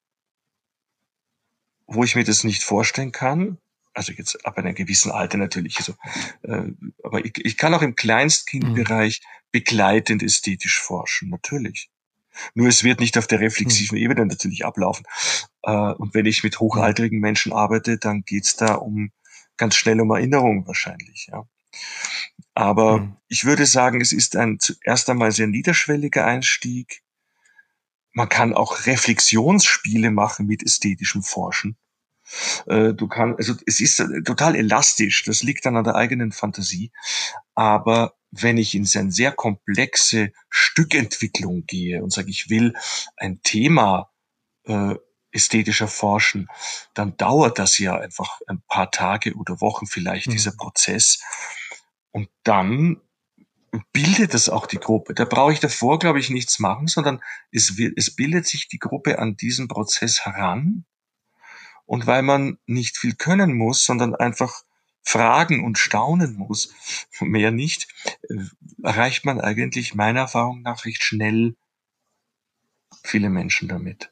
wo ich mir das nicht vorstellen kann. Also jetzt ab einem gewissen Alter natürlich. Also, aber ich kann auch im Mhm. Kleinstkindbereich begleitend ästhetisch forschen, natürlich. Nur es wird nicht auf der Mhm. reflexiven Ebene natürlich ablaufen. Und wenn ich mit Ja. hochaltrigen Menschen arbeite, dann geht's da ganz schnell um Erinnerung wahrscheinlich. Ja. Aber Mhm. ich würde sagen, es ist ein zuerst einmal sehr niederschwelliger Einstieg. Man kann auch Reflexionsspiele machen mit ästhetischem Forschen. Also es ist total elastisch. Das liegt dann an der eigenen Fantasie. Aber wenn ich in eine sehr komplexe Stückentwicklung gehe und sage, ich will ein Thema äh, ästhetischer forschen, dann dauert das ja einfach ein paar Tage oder Wochen vielleicht, dieser Mhm. Prozess. Und dann bildet das auch die Gruppe. Da brauche ich davor, glaube ich, nichts machen, sondern es bildet sich die Gruppe an diesen Prozess heran. Und weil man nicht viel können muss, sondern einfach fragen und staunen muss, mehr nicht, erreicht man eigentlich meiner Erfahrung nach recht schnell viele Menschen damit.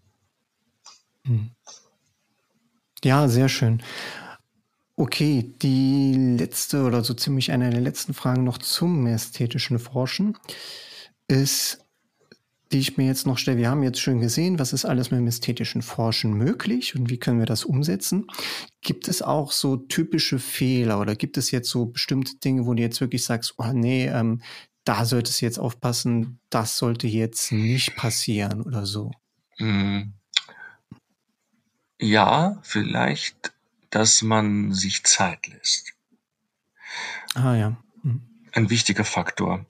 Ja, sehr schön. Okay, die letzte oder so ziemlich eine der letzten Fragen noch zum ästhetischen Forschen ist, die ich mir jetzt noch stelle. Wir haben jetzt schön gesehen, was ist alles mit dem ästhetischen Forschen möglich und wie können wir das umsetzen. Gibt es auch so typische Fehler oder gibt es jetzt so bestimmte Dinge, wo du jetzt wirklich sagst, oh nee, da solltest du jetzt aufpassen, das sollte jetzt nicht passieren oder so? Ja, vielleicht, dass man sich Zeit lässt. Ah ja. Ein wichtiger Faktor.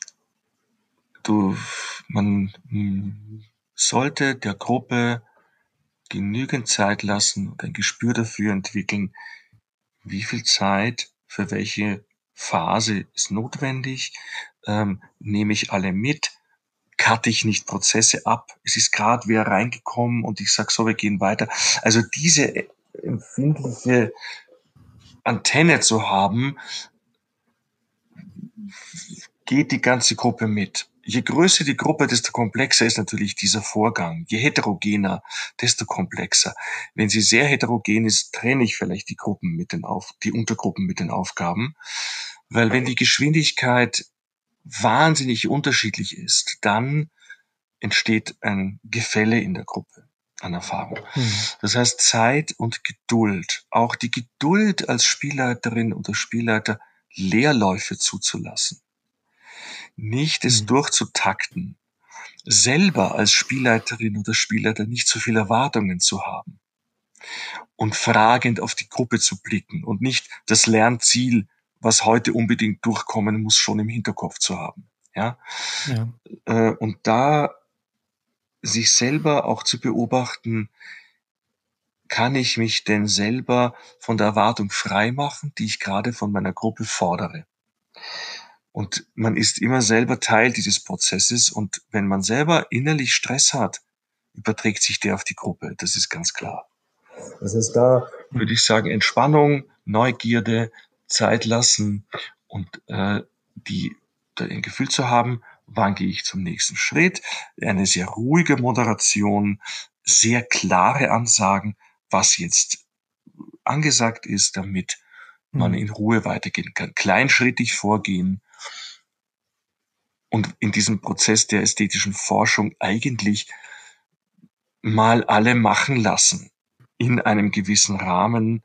Man sollte der Gruppe genügend Zeit lassen und ein Gespür dafür entwickeln, wie viel Zeit für welche Phase ist notwendig, nehme ich alle mit, cutte ich nicht Prozesse ab, es ist gerade wer reingekommen und ich sage so, wir gehen weiter. Also diese empfindliche Antenne zu haben, geht die ganze Gruppe mit. Je größer die Gruppe, desto komplexer ist natürlich dieser Vorgang. Je heterogener, desto komplexer. Wenn sie sehr heterogen ist, trenne ich vielleicht die Untergruppen mit den Aufgaben. Weil wenn die Geschwindigkeit wahnsinnig unterschiedlich ist, dann entsteht ein Gefälle in der Gruppe an Erfahrung. Das heißt Zeit und Geduld. Auch die Geduld als Spielleiterin oder Spielleiter, Leerläufe zuzulassen. Nicht es durchzutakten, selber als Spielleiterin oder Spielleiter nicht so viel Erwartungen zu haben und fragend auf die Gruppe zu blicken und nicht das Lernziel, was heute unbedingt durchkommen muss, schon im Hinterkopf zu haben. Ja? Und da sich selber auch zu beobachten, kann ich mich denn selber von der Erwartung frei machen, die ich gerade von meiner Gruppe fordere? Und man ist immer selber Teil dieses Prozesses. Und wenn man selber innerlich Stress hat, überträgt sich der auf die Gruppe. Das ist ganz klar. Das heißt, da würde ich sagen, Entspannung, Neugierde, Zeit lassen und ein Gefühl zu haben, wann gehe ich zum nächsten Schritt. Eine sehr ruhige Moderation, sehr klare Ansagen, was jetzt angesagt ist, damit man in Ruhe weitergehen kann. Kleinschrittig vorgehen und in diesem Prozess der ästhetischen Forschung eigentlich mal alle machen lassen in einem gewissen Rahmen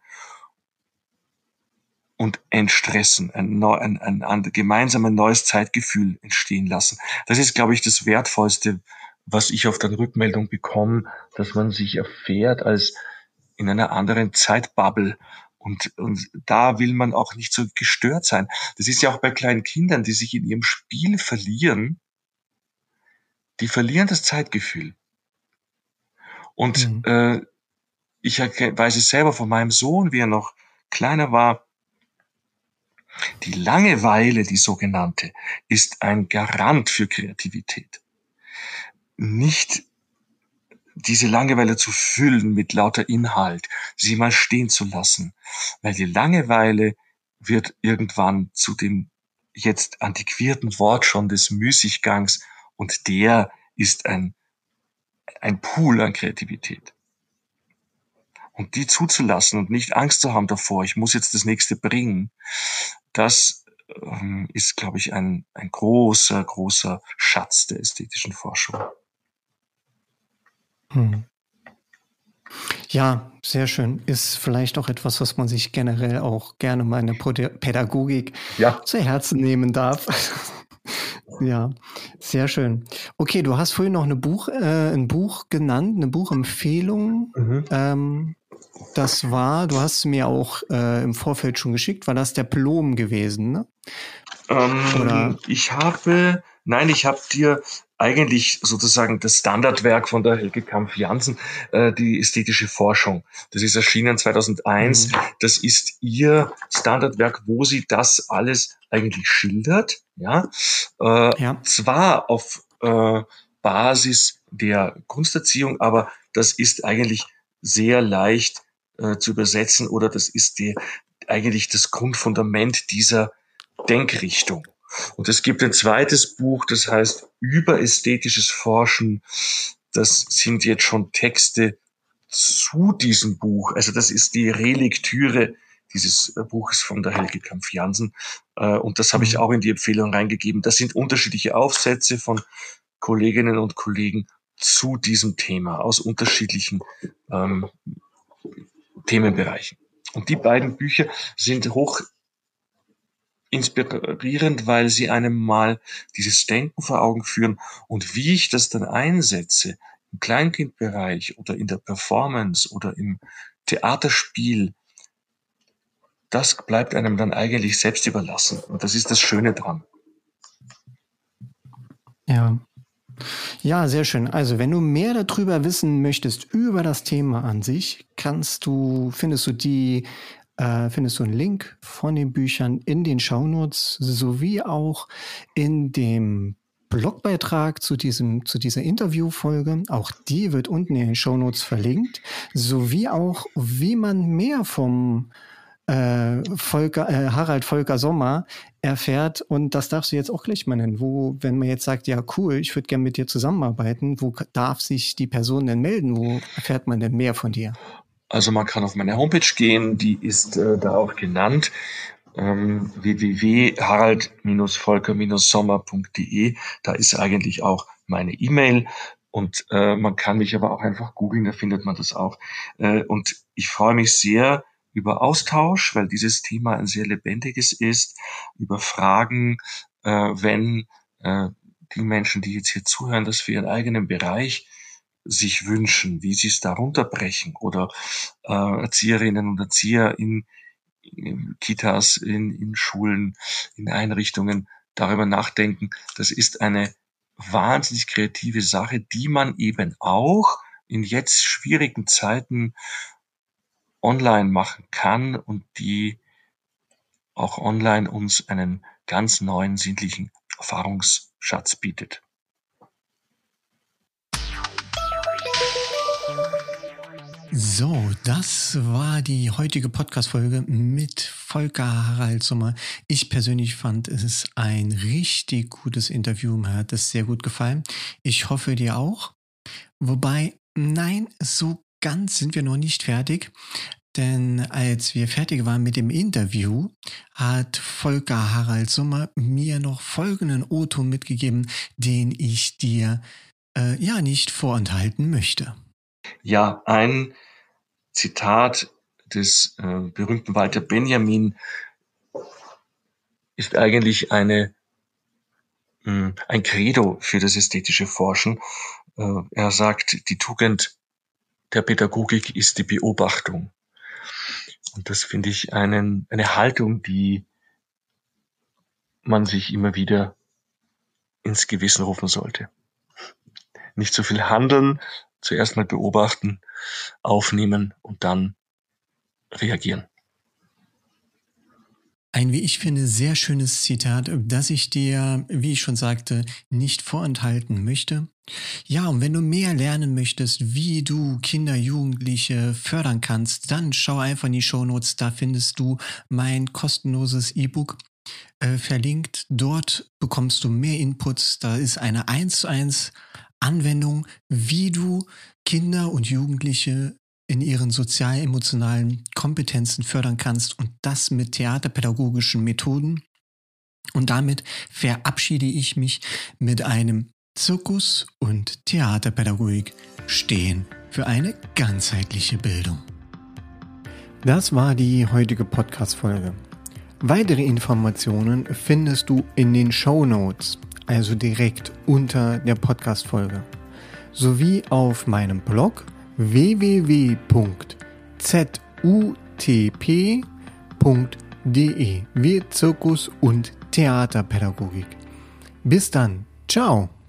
und entstressen, ein gemeinsames neues Zeitgefühl entstehen lassen. Das ist, glaube ich, das Wertvollste, was ich auf der Rückmeldung bekomme, dass man sich erfährt als in einer anderen Zeitbubble. Und da will man auch nicht so gestört sein. Das ist ja auch bei kleinen Kindern, die sich in ihrem Spiel verlieren. Die verlieren das Zeitgefühl. Und ich weiß es selber von meinem Sohn, wie er noch kleiner war. Die Langeweile, die sogenannte, ist ein Garant für Kreativität. Nicht diese Langeweile zu füllen mit lauter Inhalt, sie mal stehen zu lassen, weil die Langeweile wird irgendwann zu dem jetzt antiquierten Wort schon des Müßiggangs und der ist ein Pool an Kreativität. Und die zuzulassen und nicht Angst zu haben davor, ich muss jetzt das nächste bringen, das ist, glaube ich, ein großer, großer Schatz der ästhetischen Forschung. Ja, sehr schön. Ist vielleicht auch etwas, was man sich generell auch gerne mal in der Pädagogik zu Herzen nehmen darf. Ja, sehr schön. Okay, du hast vorhin noch ein Buch genannt, eine Buchempfehlung. Das war, du hast mir auch im Vorfeld schon geschickt, war das der Plom gewesen, ne? Ich habe dir eigentlich sozusagen das Standardwerk von der Helge Kampf-Jansen, die ästhetische Forschung. Das ist erschienen 2001. Das ist ihr Standardwerk, wo sie das alles eigentlich schildert. Ja, zwar auf Basis der Kunsterziehung, aber das ist eigentlich sehr leicht zu übersetzen, oder das ist eigentlich das Grundfundament dieser Denkrichtung. Und es gibt ein zweites Buch, das heißt Über ästhetisches Forschen. Das sind jetzt schon Texte zu diesem Buch. Also das ist die Relektüre dieses Buches von der Helge Kampf-Jansen. Und das habe ich auch in die Empfehlung reingegeben. Das sind unterschiedliche Aufsätze von Kolleginnen und Kollegen zu diesem Thema aus unterschiedlichen Themenbereichen. Und die beiden Bücher sind hoch inspirierend, weil sie einem mal dieses Denken vor Augen führen, und wie ich das dann einsetze im Kleinkindbereich oder in der Performance oder im Theaterspiel, das bleibt einem dann eigentlich selbst überlassen. Und das ist das Schöne dran. Ja, sehr schön. Also, wenn du mehr darüber wissen möchtest, über das Thema an sich, findest du einen Link von den Büchern in den Shownotes sowie auch in dem Blogbeitrag zu dieser Interviewfolge. Auch die wird unten in den Shownotes verlinkt, sowie auch, wie man mehr vom Harald Volker Sommer erfährt. Und das darfst du jetzt auch gleich mal nennen. Wenn man jetzt sagt, ja cool, ich würde gerne mit dir zusammenarbeiten, wo darf sich die Person denn melden? Wo erfährt man denn mehr von dir? Also man kann auf meine Homepage gehen, die ist da auch genannt, www.harald-volker-sommer.de. Da ist eigentlich auch meine E-Mail, und man kann mich aber auch einfach googeln, da findet man das auch. Und ich freue mich sehr über Austausch, weil dieses Thema ein sehr lebendiges ist, über Fragen, wenn die Menschen, die jetzt hier zuhören, das für ihren eigenen Bereich sich wünschen, wie sie es da runterbrechen, oder Erzieherinnen und Erzieher in Kitas, in Schulen, in Einrichtungen darüber nachdenken. Das ist eine wahnsinnig kreative Sache, die man eben auch in jetzt schwierigen Zeiten online machen kann und die auch online uns einen ganz neuen sinnlichen Erfahrungsschatz bietet. So, das war die heutige Podcast-Folge mit Volker Harald Sommer. Ich persönlich fand es ein richtig gutes Interview. Mir hat es sehr gut gefallen. Ich hoffe, dir auch. Wobei, nein, so ganz sind wir noch nicht fertig. Denn als wir fertig waren mit dem Interview, hat Volker Harald Sommer mir noch folgenden O-Ton mitgegeben, den ich dir nicht vorenthalten möchte. Ja, ein Zitat des berühmten Walter Benjamin ist eigentlich ein Credo für das ästhetische Forschen. Er sagt, die Tugend der Pädagogik ist die Beobachtung. Und das finde ich eine Haltung, die man sich immer wieder ins Gewissen rufen sollte. Nicht so viel handeln, zuerst mal beobachten, aufnehmen und dann reagieren. Ein, wie ich finde, sehr schönes Zitat, das ich dir, wie ich schon sagte, nicht vorenthalten möchte. Ja, und wenn du mehr lernen möchtest, wie du Kinder, Jugendliche fördern kannst, dann schau einfach in die Shownotes, da findest du mein kostenloses E-Book verlinkt. Dort bekommst du mehr Inputs, da ist eine 1:1 Anwendung, wie du Kinder und Jugendliche in ihren sozial-emotionalen Kompetenzen fördern kannst, und das mit theaterpädagogischen Methoden. Und damit verabschiede ich mich mit einem Zirkus- und Theaterpädagogik stehen für eine ganzheitliche Bildung. Das war die heutige Podcast-Folge. Weitere Informationen findest du in den Shownotes, also direkt unter der Podcast-Folge, sowie auf meinem Blog www.zutp.de wie Zirkus- und Theaterpädagogik. Bis dann. Ciao.